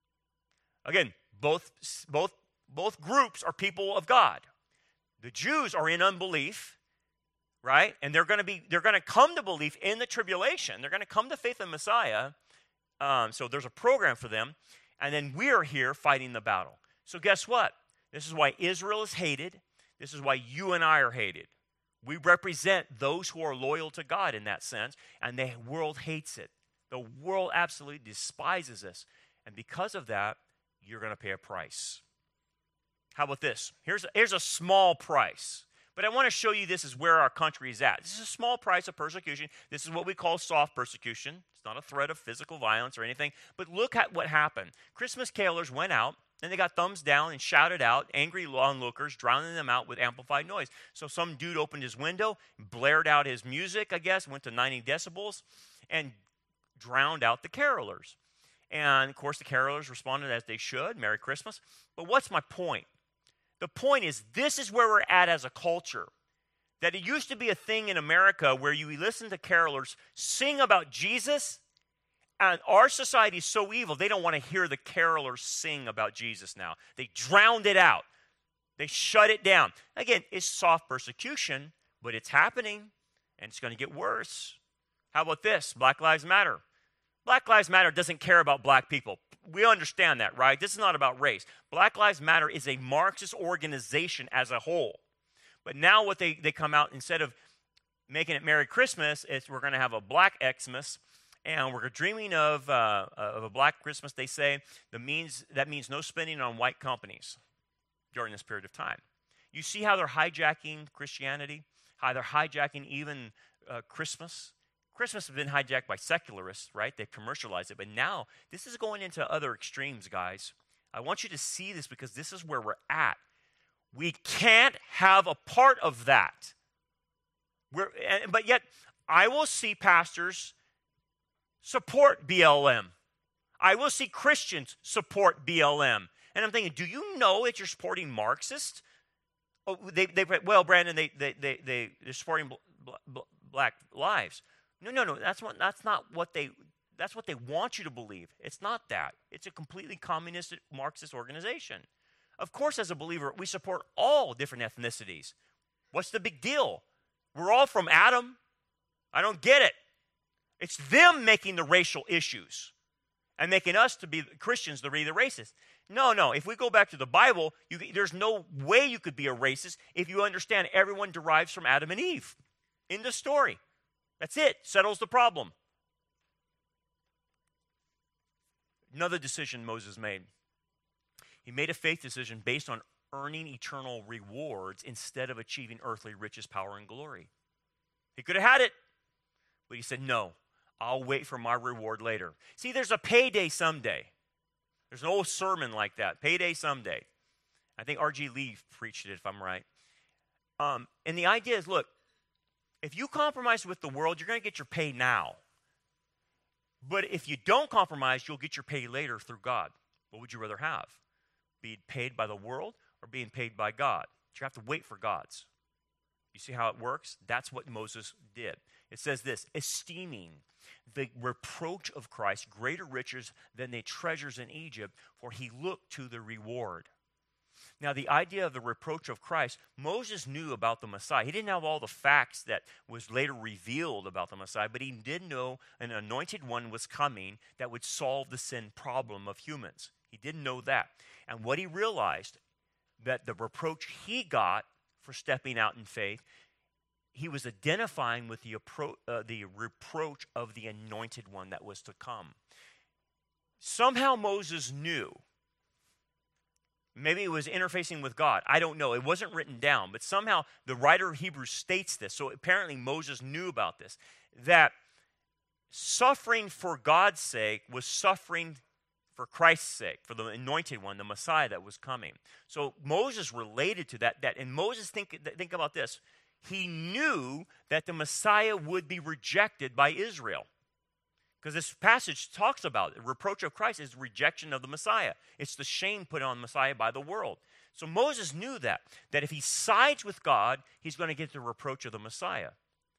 Again, both, both, both groups are people of God. The Jews are in unbelief, right? And they're going to be, they're going to come to belief in the tribulation. They're going to come to faith in Messiah. Um, so there's a program for them. And then we're here fighting the battle. So guess what? This is why Israel is hated. This is why you and I are hated. We represent those who are loyal to God in that sense, and the world hates it. The world absolutely despises us. And because of that, you're going to pay a price. How about this? Here's a, here's a small price. But I want to show you this is where our country is at. This is a small price of persecution. This is what we call soft persecution. It's not a threat of physical violence or anything. But look at what happened. Christmas carolers went out, and they got thumbs down and shouted out, angry onlookers, drowning them out with amplified noise. So some dude opened his window, blared out his music, I guess, went to ninety decibels, and drowned out the carolers. And, of course, the carolers responded as they should, Merry Christmas. But what's my point? The point is, this is where we're at as a culture. That it used to be a thing in America where you listen to carolers sing about Jesus, and our society is so evil, they don't want to hear the carolers sing about Jesus now. They drowned it out. They shut it down. Again, it's soft persecution, but it's happening, and it's going to get worse. How about this? Black Lives Matter. Black Lives Matter doesn't care about black people. We understand that, right? This is not about race. Black Lives Matter is a Marxist organization as a whole. But now what they, they come out, instead of making it Merry Christmas, it's we're going to have a Black Xmas, and we're dreaming of, uh, of a Black Christmas, they say. The means, that means no spending on white companies during this period of time. You see how they're hijacking Christianity? How they're hijacking even uh, Christmas? Christmas has been hijacked by secularists, right? They've commercialized it. But now, this is going into other extremes, guys. I want you to see this because this is where we're at. We can't have a part of that. We're, but yet, I will see pastors support B L M. I will see Christians support B L M. And I'm thinking, do you know that you're supporting Marxists? Oh, they, they, well, Brandon, they, they, they, they, they're supporting bl- bl- black lives. No, no, no. That's what. That's not what they. That's what they want you to believe. It's not that. It's a completely communist, Marxist organization. Of course, as a believer, we support all different ethnicities. What's the big deal? We're all from Adam. I don't get it. It's them making the racial issues and making us to be Christians to be the racist. No, no. If we go back to the Bible, you, there's no way you could be a racist if you understand everyone derives from Adam and Eve. End of story. That's it. Settles the problem. Another decision Moses made. He made a faith decision based on earning eternal rewards instead of achieving earthly riches, power, and glory. He could have had it, but he said, no, I'll wait for my reward later. See, there's a payday someday. There's an old sermon like that, payday someday. I think R G Lee preached it, if I'm right. Um, and the idea is, look, if you compromise with the world, you're going to get your pay now. But if you don't compromise, you'll get your pay later through God. What would you rather have? Being paid by the world or being paid by God? You have to wait for God's. You see how it works? That's what Moses did. It says this, esteeming the reproach of Christ greater riches than the treasures in Egypt, for he looked to the reward. Now, the idea of the reproach of Christ, Moses knew about the Messiah. He didn't have all the facts that was later revealed about the Messiah, but he did know an anointed one was coming that would solve the sin problem of humans. He didn't know that. And what he realized, that the reproach he got for stepping out in faith, he was identifying with the, appro- uh, the reproach of the anointed one that was to come. Somehow Moses knew. Maybe it was interfacing with God. I don't know. It wasn't written down. But somehow the writer of Hebrews states this. So apparently Moses knew about this. That suffering for God's sake was suffering for Christ's sake, for the anointed one, the Messiah that was coming. So Moses related to that. that and Moses, think, think about this. He knew that the Messiah would be rejected by Israel. Because this passage talks about it. The reproach of Christ is rejection of the Messiah. It's the shame put on Messiah by the world. So Moses knew that, that if he sides with God, he's going to get the reproach of the Messiah.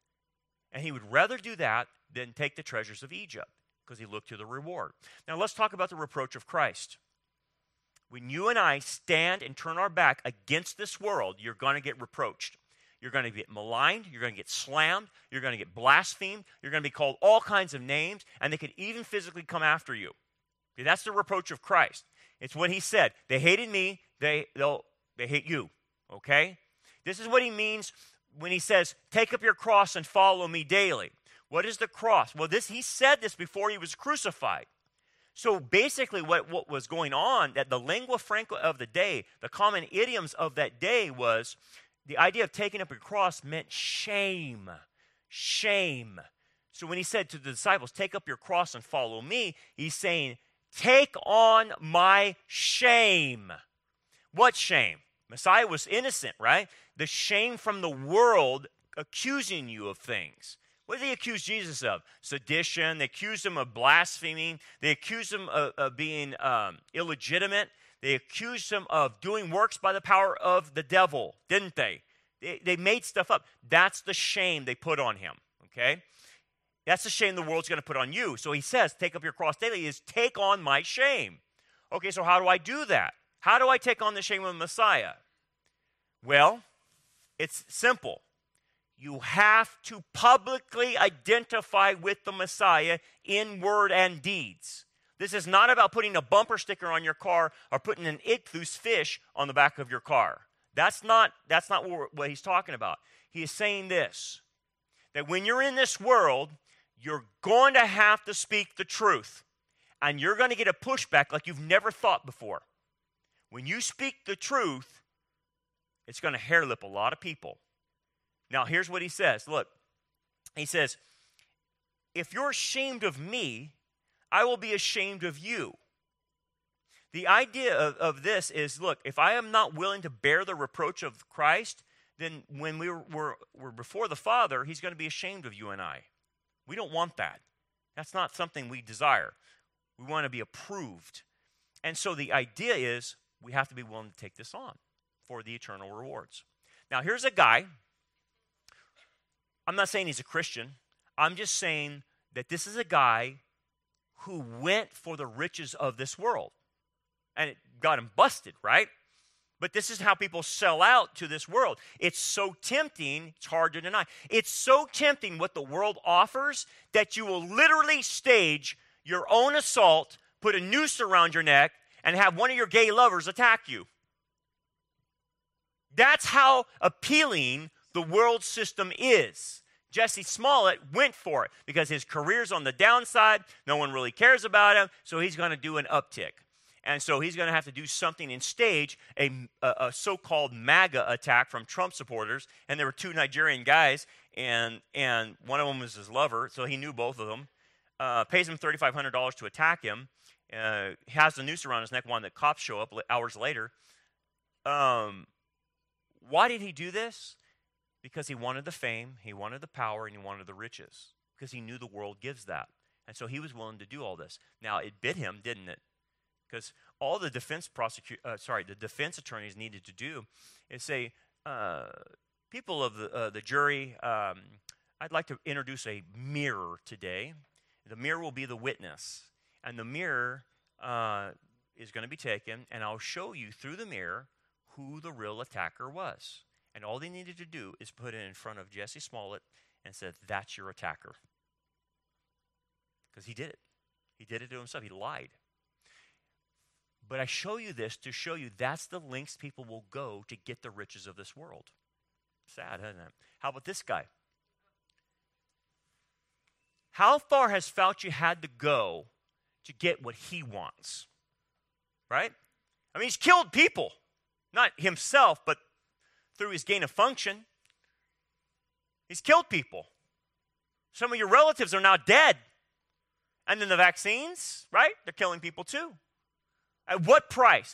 And he would rather do that than take the treasures of Egypt, because he looked to the reward. Now let's talk about the reproach of Christ. When you and I stand and turn our back against this world, you're going to get reproached. You're going to get maligned. You're going to get slammed. You're going to get blasphemed. You're going to be called all kinds of names, and they could even physically come after you. Okay, that's the reproach of Christ. It's what he said. They hated me. They, they'll, they hate you. Okay? This is what he means when he says, take up your cross and follow me daily. What is the cross? Well, this he said this before he was crucified. So basically what, what was going on, that the lingua franca of the day, the common idioms of that day was, the idea of taking up your cross meant shame. Shame. So when he said to the disciples, take up your cross and follow me, he's saying, take on my shame. What shame? Messiah was innocent, right? The shame from the world accusing you of things. What did they accuse Jesus of? Sedition. They accused him of blaspheming. They accused him of, of being um, illegitimate. They accused him of doing works by the power of the devil, didn't they? They, they made stuff up. That's the shame they put on him, okay? That's the shame the world's going to put on you. So he says, take up your cross daily, is take on my shame. Okay, so how do I do that? How do I take on the shame of the Messiah? Well, it's simple. You have to publicly identify with the Messiah in word and deeds. This is not about putting a bumper sticker on your car or putting an ichthus fish on the back of your car. That's not, that's not what, what he's talking about. He is saying this, that when you're in this world, you're going to have to speak the truth. And you're going to get a pushback like you've never thought before. When you speak the truth, it's going to hair-lip a lot of people. Now, here's what he says. Look, he says, if you're ashamed of me, I will be ashamed of you. The idea of, of this is, look, if I am not willing to bear the reproach of Christ, then when we were, were, were before the Father, he's going to be ashamed of you and I. We don't want that. That's not something we desire. We want to be approved. And so the idea is we have to be willing to take this on for the eternal rewards. Now, here's a guy. I'm not saying he's a Christian. I'm just saying that this is a guy who went for the riches of this world. And it got him busted, right? But this is how people sell out to this world. It's so tempting, it's hard to deny. It's so tempting what the world offers that you will literally stage your own assault, put a noose around your neck, and have one of your gay lovers attack you. That's how appealing the world system is. Jesse Smollett went for it because his career's on the downside. No one really cares about him, so he's going to do an uptick. And so he's going to have to do something and stage a, a, a so-called MAGA attack from Trump supporters. And there were two Nigerian guys, and, and one of them was his lover, so he knew both of them. Uh, pays him thirty-five hundred dollars to attack him. Uh, has the noose around his neck, wanting the cops show up hours later. Um, why did he do this? Because he wanted the fame, he wanted the power, and he wanted the riches. Because he knew the world gives that. And so he was willing to do all this. Now, it bit him, didn't it? Because all the defense prosecu- uh, sorry, the defense attorneys needed to do is say, uh, people of the, uh, the jury, um, I'd like to introduce a mirror today. The mirror will be the witness. And the mirror uh, is going to be taken, and I'll show you through the mirror who the real attacker was. And all they needed to do is put it in front of Jesse Smollett and said, that's your attacker. Because he did it. He did it to himself. He lied. But I show you this to show you that's the lengths people will go to get the riches of this world. Sad, isn't it? How about this guy? How far has Fauci had to go to get what he wants? Right? I mean, he's killed people. Not himself, but through his gain of function. He's killed people. Some of your relatives are now dead. And then the vaccines, right? They're killing people too. At what price?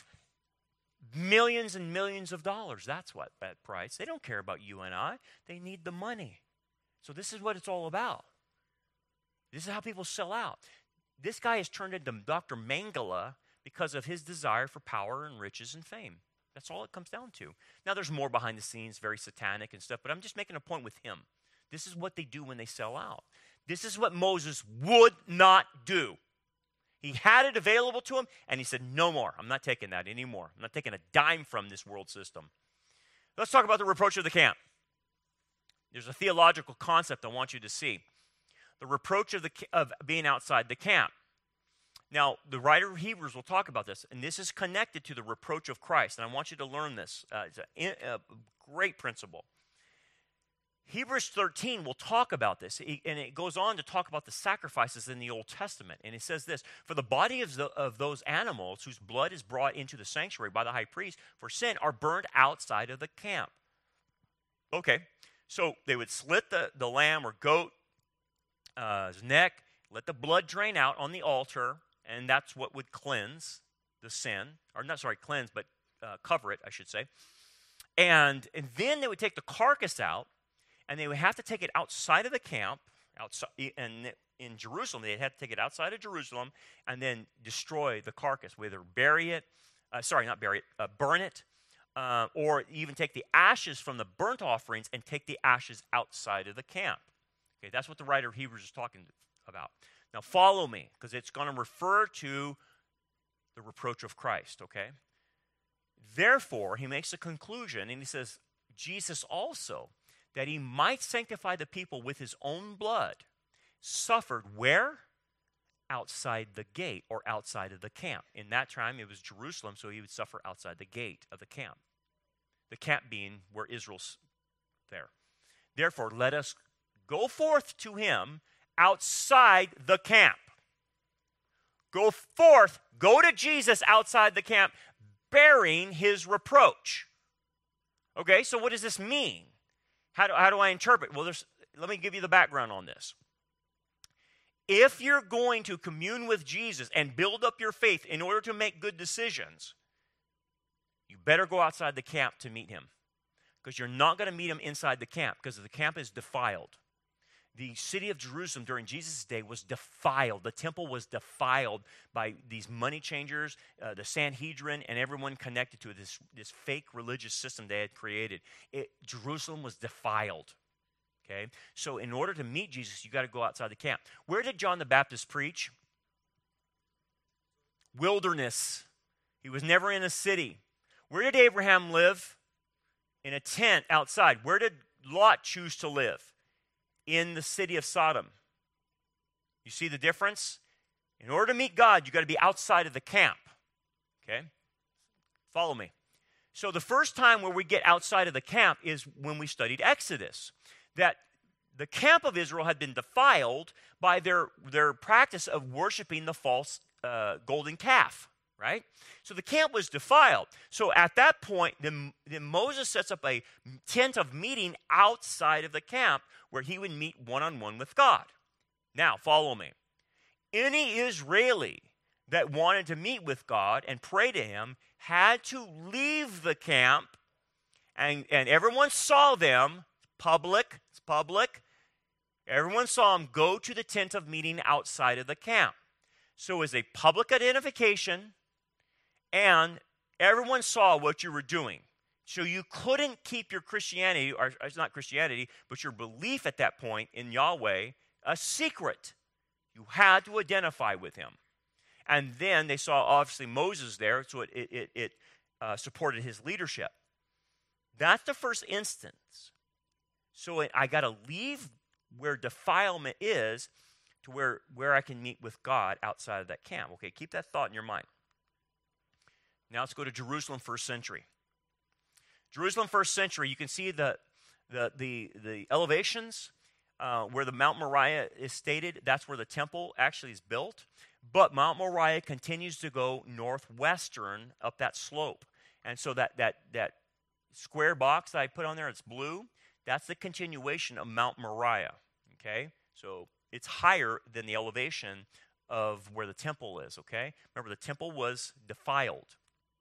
Millions and millions of dollars. That's what that price. They don't care about you and I. They need the money. So this is what it's all about. This is how people sell out. This guy has turned into Doctor Mengele because of his desire for power and riches and fame. That's all it comes down to. Now, there's more behind the scenes, very satanic and stuff, but I'm just making a point with him. This is what they do when they sell out. This is what Moses would not do. He had it available to him, and he said, no more. I'm not taking that anymore. I'm not taking a dime from this world system. Let's talk about the reproach of the camp. There's a theological concept I want you to see. The reproach of, the, of being outside the camp. Now, the writer of Hebrews will talk about this, and this is connected to the reproach of Christ, and I want you to learn this. Uh, it's a, a great principle. Hebrews thirteen will talk about this, and it goes on to talk about the sacrifices in the Old Testament. And it says this, for the body of, the, of those animals whose blood is brought into the sanctuary by the high priest for sin are burned outside of the camp. Okay, so they would slit the, the lamb or goat uh, his neck, let the blood drain out on the altar, and that's what would cleanse the sin, or not, sorry, cleanse, but uh, cover it, I should say. And, and then they would take the carcass out, and they would have to take it outside of the camp, outside, and in Jerusalem, they'd have to take it outside of Jerusalem and then destroy the carcass, whether bury it, uh, sorry, not bury it, uh, burn it, uh, or even take the ashes from the burnt offerings and take the ashes outside of the camp. Okay, that's what the writer of Hebrews is talking about. Now follow me, because it's going to refer to the reproach of Christ, okay? Therefore, he makes a conclusion, and he says, Jesus also, that he might sanctify the people with his own blood, suffered where? Outside the gate or outside of the camp. In that time, it was Jerusalem, so he would suffer outside the gate of the camp. The camp being where Israel's there. Therefore, let us go forth to him outside the camp. Go forth, go to Jesus outside the camp, bearing his reproach. Okay, so what does this mean? How do, how do I interpret? Well, there's, let me give you the background on this. If you're going to commune with Jesus and build up your faith in order to make good decisions, you better go outside the camp to meet him. Because you're not going to meet him inside the camp, because the camp is defiled. The city of Jerusalem during Jesus' day was defiled. The temple was defiled by these money changers, uh, the Sanhedrin, and everyone connected to it, this, this fake religious system they had created. It, Jerusalem was defiled. Okay? So in order to meet Jesus, you got to go outside the camp. Where did John the Baptist preach? Wilderness. He was never in a city. Where did Abraham live? In a tent outside. Where did Lot choose to live? In the city of Sodom. You see the difference? In order to meet God, you got to be outside of the camp. Okay? Follow me. So the first time where we get outside of the camp is when we studied Exodus. That the camp of Israel had been defiled by their, their practice of worshiping the false uh, golden calf, right? So the camp was defiled. So at that point, then, then Moses sets up a tent of meeting outside of the camp where he would meet one-on-one with God. Now, follow me. Any Israeli that wanted to meet with God and pray to him had to leave the camp, and, and everyone saw them. Public, it's public. Everyone saw him go to the tent of meeting outside of the camp. So it was a public identification, and everyone saw what you were doing. So you couldn't keep your Christianity, or it's not Christianity, but your belief at that point in Yahweh a secret. You had to identify with him. And then they saw, obviously, Moses there, so it, it, it, it uh, supported his leadership. That's the first instance. So it, I got to leave where defilement is to where, where I can meet with God outside of that camp. Okay, keep that thought in your mind. Now let's go to Jerusalem first century. Jerusalem first century, you can see the, the, the, the elevations uh, where the Mount Moriah is stated. That's where the temple actually is built. But Mount Moriah continues to go northwestern up that slope. And so that, that, that square box that I put on there, it's blue. That's the continuation of Mount Moriah, okay? So it's higher than the elevation of where the temple is, okay? Remember, the temple was defiled.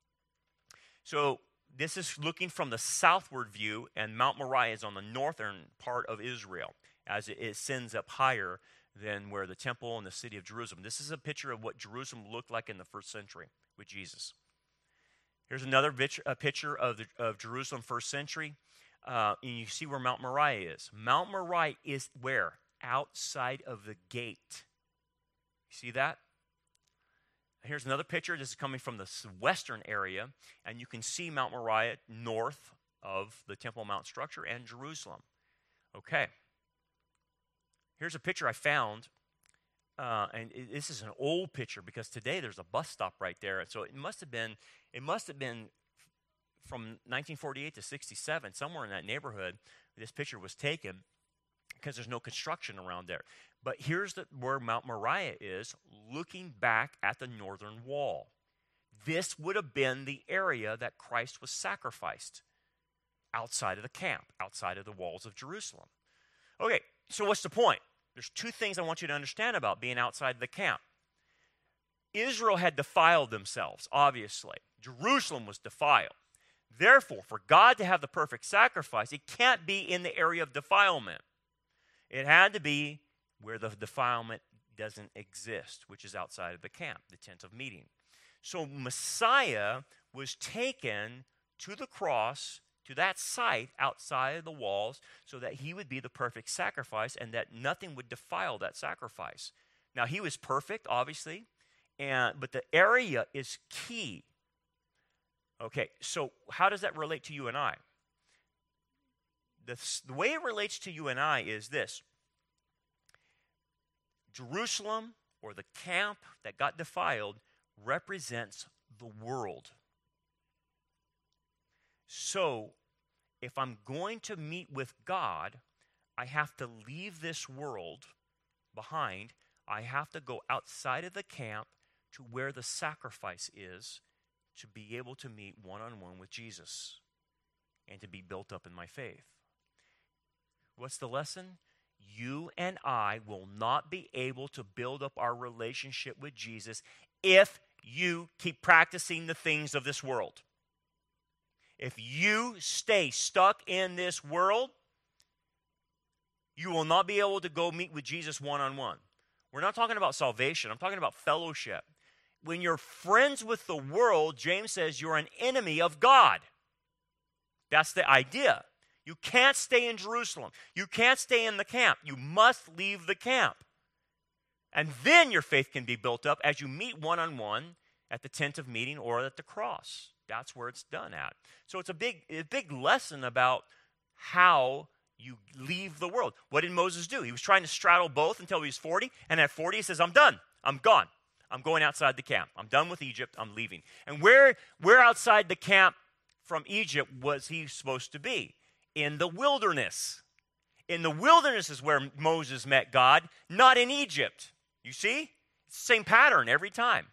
So this is looking from the southward view, and Mount Moriah is on the northern part of Israel as it ascends up higher than where the temple and the city of Jerusalem. This is a picture of what Jerusalem looked like in the first century with Jesus. Here's another picture of, the, of Jerusalem first century. Uh, and you see where Mount Moriah is. Mount Moriah is where? Outside of the gate. You see that? Here's another picture. This is coming from the western area, and you can see Mount Moriah north of the Temple Mount structure and Jerusalem. Okay. Here's a picture I found, uh, and it, this is an old picture because today there's a bus stop right there, and so it must have been. It must have been. From nineteen forty-eight to sixty-seven, somewhere in that neighborhood, this picture was taken because there's no construction around there. But here's the, where Mount Moriah is, looking back at the northern wall. This would have been the area that Christ was sacrificed outside of the camp, outside of the walls of Jerusalem. Okay, so what's the point? There's two things I want you to understand about being outside the camp. Israel had defiled themselves, obviously. Jerusalem was defiled. Therefore, for God to have the perfect sacrifice, it can't be in the area of defilement. It had to be where the defilement doesn't exist, which is outside of the camp, the tent of meeting. So Messiah was taken to the cross, to that site outside of the walls, so that he would be the perfect sacrifice and that nothing would defile that sacrifice. Now, he was perfect, obviously, and but the area is key. Okay, so how does that relate to you and I? the, the way it relates to you and I is this. Jerusalem, or the camp that got defiled, represents the world. So, if I'm going to meet with God, I have to leave this world behind. I have to go outside of the camp to where the sacrifice is to be able to meet one-on-one with Jesus and to be built up in my faith. What's the lesson? You and I will not be able to build up our relationship with Jesus if you keep practicing the things of this world. If you stay stuck in this world, you will not be able to go meet with Jesus one-on-one. We're not talking about salvation. I'm talking about fellowship. When you're friends with the world, James says you're an enemy of God. That's the idea. You can't stay in Jerusalem. You can't stay in the camp. You must leave the camp. And then your faith can be built up as you meet one-on-one at the tent of meeting or at the cross. That's where it's done at. So it's a big, a big lesson about how you leave the world. What did Moses do? He was trying to straddle both until he was forty. And at forty, he says, I'm done. I'm gone. I'm going outside the camp. I'm done with Egypt. I'm leaving. And where, where outside the camp from Egypt was he supposed to be? In the wilderness. In the wilderness is where Moses met God, not in Egypt. You see? It's the same pattern every time.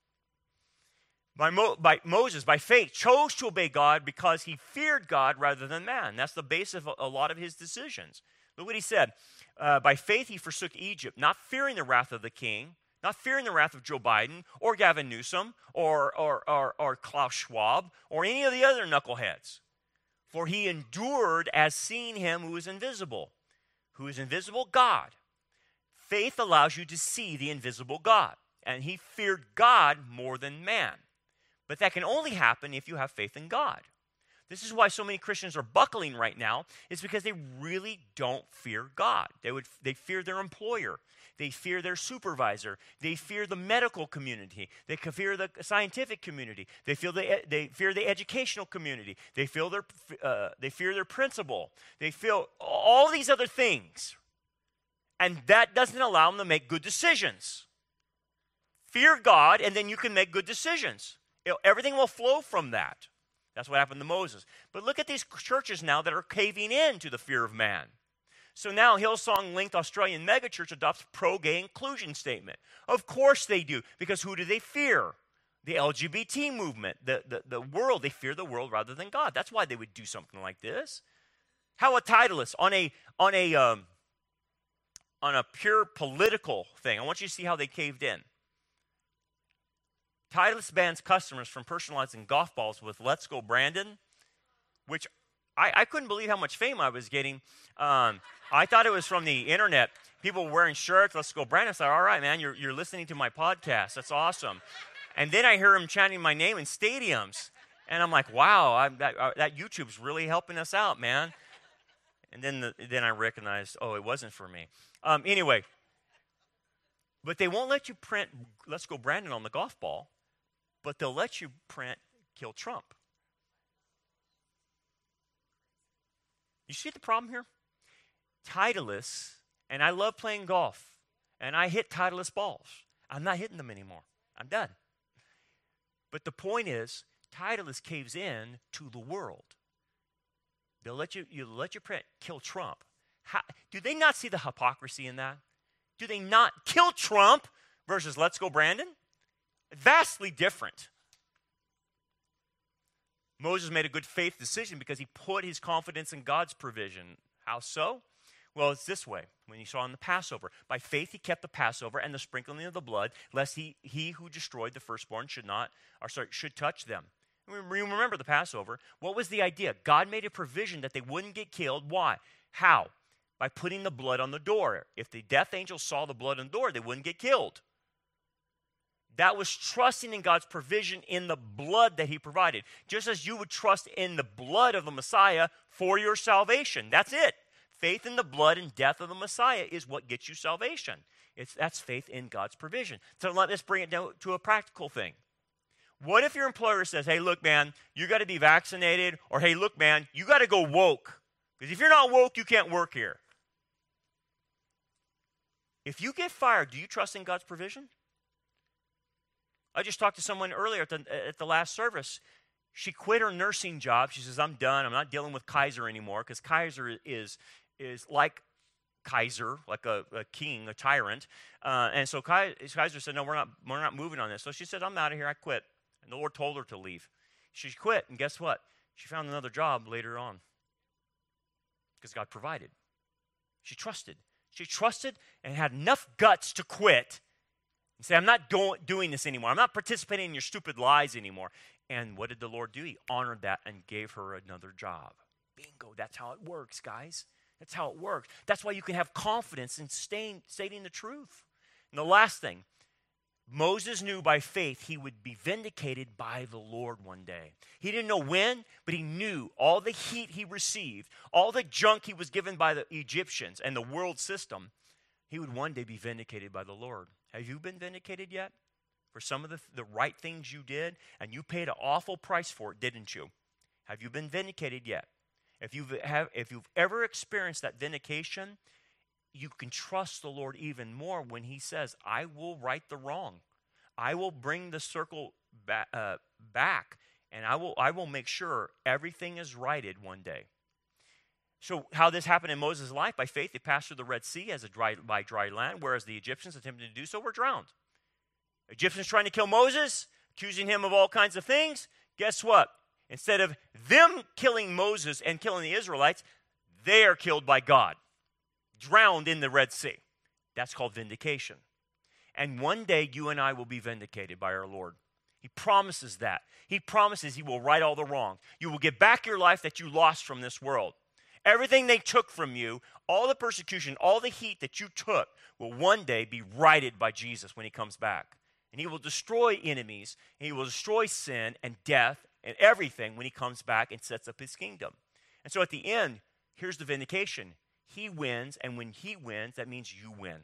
By, Mo, by Moses, by faith, chose to obey God because he feared God rather than man. That's the base of a, a lot of his decisions. Look what he said. Uh, by faith he forsook Egypt, not fearing the wrath of the king, not fearing the wrath of Joe Biden or Gavin Newsom or, or, or, or Klaus Schwab or any of the other knuckleheads. For he endured as seeing him who is invisible. Who is invisible? God. Faith allows you to see the invisible God. And he feared God more than man. But that can only happen if you have faith in God. This is why so many Christians are buckling right now, is because they really don't fear God. They would they fear their employer. They fear their supervisor. They fear the medical community. They fear the scientific community. They feel the, they fear the educational community. They feel their uh, they fear their principal. They feel all these other things. And that doesn't allow them to make good decisions. Fear God, and then you can make good decisions. Everything will flow from that. That's what happened to Moses. But look at these churches now that are caving in to the fear of man. So now Hillsong Linked Australian Megachurch adopts pro-gay inclusion statement. Of course they do, because who do they fear? The L G B T movement, the, the, the world. They fear the world rather than God. That's why they would do something like this. How a Titleist on a on a um, on a pure political thing. I want you to see how they caved in. Titleist bans customers from personalizing golf balls with Let's Go Brandon, which I, I couldn't believe how much fame I was getting. Um, I thought it was from the internet. People were wearing shirts, Let's Go Brandon. I said, all right, man, you're, you're listening to my podcast. That's awesome. And then I hear him chanting my name in stadiums. And I'm like, wow, I, that, uh, that YouTube's really helping us out, man. And then, the, then I recognized, oh, it wasn't for me. Um, anyway, but they won't let you print Let's Go Brandon on the golf ball. But they'll let you print Kill Trump. You see the problem here? Titleist, and I love playing golf, and I hit Titleist balls. I'm not hitting them anymore. I'm done. But the point is, Titleist caves in to the world. They'll let you, you let you print Kill Trump. How, do they not see the hypocrisy in that? Do they not Kill Trump versus Let's Go Brandon? Vastly different. Moses made a good faith decision because he put his confidence in God's provision. How so? Well, it's this way. When you saw in the Passover, by faith he kept the Passover and the sprinkling of the blood, lest he, he who destroyed the firstborn should not, or sorry, should touch them. Remember the Passover. What was the idea? God made a provision that they wouldn't get killed. Why? How? By putting the blood on the door. If the death angel saw the blood on the door, they wouldn't get killed. That was trusting in God's provision in the blood that he provided. Just as you would trust in the blood of the Messiah for your salvation. That's it. Faith in the blood and death of the Messiah is what gets you salvation. It's, that's faith in God's provision. So let us bring it down to a practical thing. What if your employer says, hey, look, man, you got to be vaccinated, or hey, look, man, you got to go woke. Because if you're not woke, you can't work here. If you get fired, do you trust in God's provision? I just talked to someone earlier at the, at the last service. She quit her nursing job. She says, I'm done. I'm not dealing with Kaiser anymore, because Kaiser is, is like Kaiser, like a, a king, a tyrant. Uh, and so Kaiser said, no, we're not, we're not moving on this. So she said, I'm out of here. I quit. And the Lord told her to leave. She quit, and guess what? She found another job later on because God provided. She trusted. She trusted and had enough guts to quit and say, I'm not do- doing this anymore. I'm not participating in your stupid lies anymore. And what did the Lord do? He honored that and gave her another job. Bingo. That's how it works, guys. That's how it works. That's why you can have confidence in staying, stating the truth. And the last thing, Moses knew by faith he would be vindicated by the Lord one day. He didn't know when, but he knew all the heat he received, all the junk he was given by the Egyptians and the world system, he would one day be vindicated by the Lord. Have you been vindicated yet? For some of the, the right things you did, and you paid an awful price for it, didn't you? Have you been vindicated yet? If you've, have, if you've ever experienced that vindication, you can trust the Lord even more when he says, I will right the wrong. I will bring the circle back, uh, back and I will, I will make sure everything is righted one day. So how this happened in Moses' life, by faith, he passed through the Red Sea as a dry, by dry land, whereas the Egyptians attempted to do so were drowned. Egyptians trying to kill Moses, accusing him of all kinds of things. Guess what? Instead of them killing Moses and killing the Israelites, they are killed by God. Drowned in the Red Sea. That's called vindication. And one day you and I will be vindicated by our Lord. He promises that. He promises he will right all the wrong. You will get back your life that you lost from this world. Everything they took from you, all the persecution, all the heat that you took will one day be righted by Jesus when he comes back. And he will destroy enemies, and he will destroy sin and death and everything when he comes back and sets up his kingdom. And so at the end, here's the vindication. He wins, and when he wins, that means you win.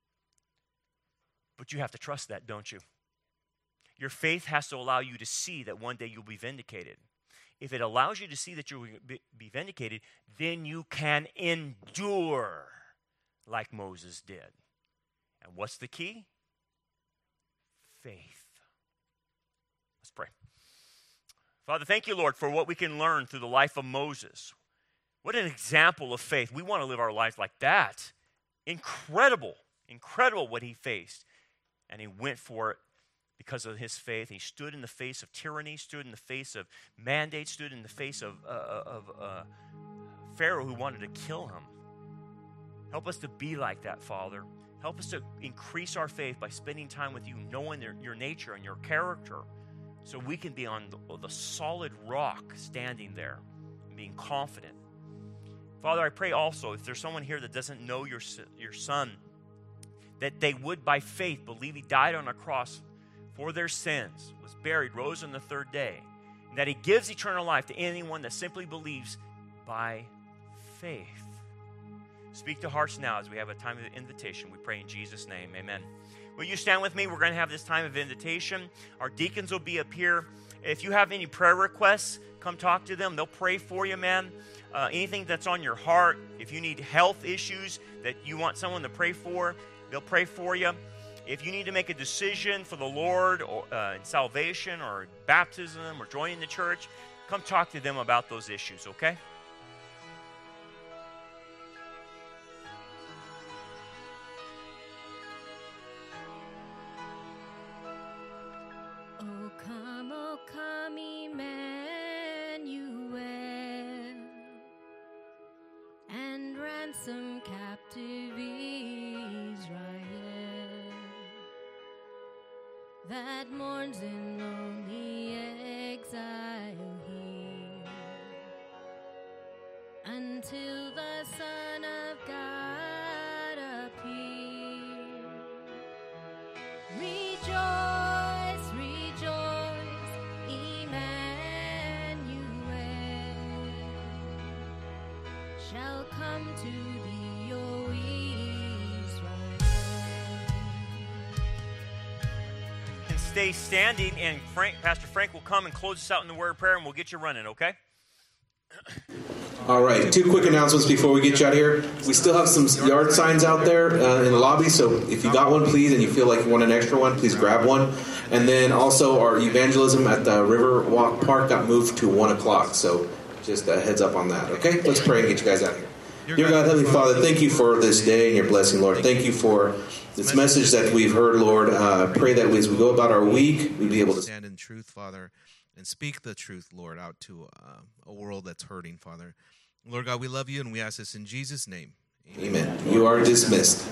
But you have to trust that, don't you? Your faith has to allow you to see that one day you'll be vindicated. If it allows you to see that you'll be vindicated, then you can endure like Moses did. And what's the key? Faith. Let's pray. Father, thank you, Lord, for what we can learn through the life of Moses. What an example of faith. We want to live our lives like that. Incredible, incredible what he faced. And he went for it because of his faith. He stood in the face of tyranny, stood in the face of mandates, stood in the face of, uh, of uh, Pharaoh who wanted to kill him. Help us to be like that, Father. Help us to increase our faith by spending time with you, knowing your, your nature and your character, so we can be on the, the solid rock standing there and being confident. Father, I pray also, if there's someone here that doesn't know your, your son, that they would by faith believe he died on a cross for their sins, was buried, rose on the third day, and that he gives eternal life to anyone that simply believes by faith. Speak to hearts now as we have a time of invitation. We pray in Jesus' name. Amen. Will you stand with me? We're going to have this time of invitation. Our deacons will be up here. If you have any prayer requests, come talk to them. They'll pray for you, man. Uh, anything that's on your heart, if you need health issues that you want someone to pray for, they'll pray for you. If you need to make a decision for the Lord or uh, in salvation or baptism or joining the church, come talk to them about those issues, okay? Oh, come, oh, come, Emmanuel, and ransom captive Israel that mourns in lonely exile here, until the Son of God appear. Rejoice, rejoice, Emmanuel shall come to thee, O Israel. And stay standing, and Frank, Pastor Frank will come and close us out in the word of prayer, and we'll get you running, okay? All right, two quick announcements before we get you out of here. We still have some yard signs out there uh, in the lobby, so if you got one, please, and you feel like you want an extra one, please grab one. And then also our evangelism at the Riverwalk Park got moved to one o'clock, so just a heads up on that, okay? Let's pray and get you guys out of here. Dear God, Heavenly Father, thank you for this day and your blessing, Lord. Thank you for this message that we've heard, Lord. Uh, pray that as we go about our week, we'll be able to stand in truth, Father, and speak the truth, Lord, out to uh, a world that's hurting, Father. Lord God, we love you, and we ask this in Jesus' name. Amen. Amen. You are dismissed.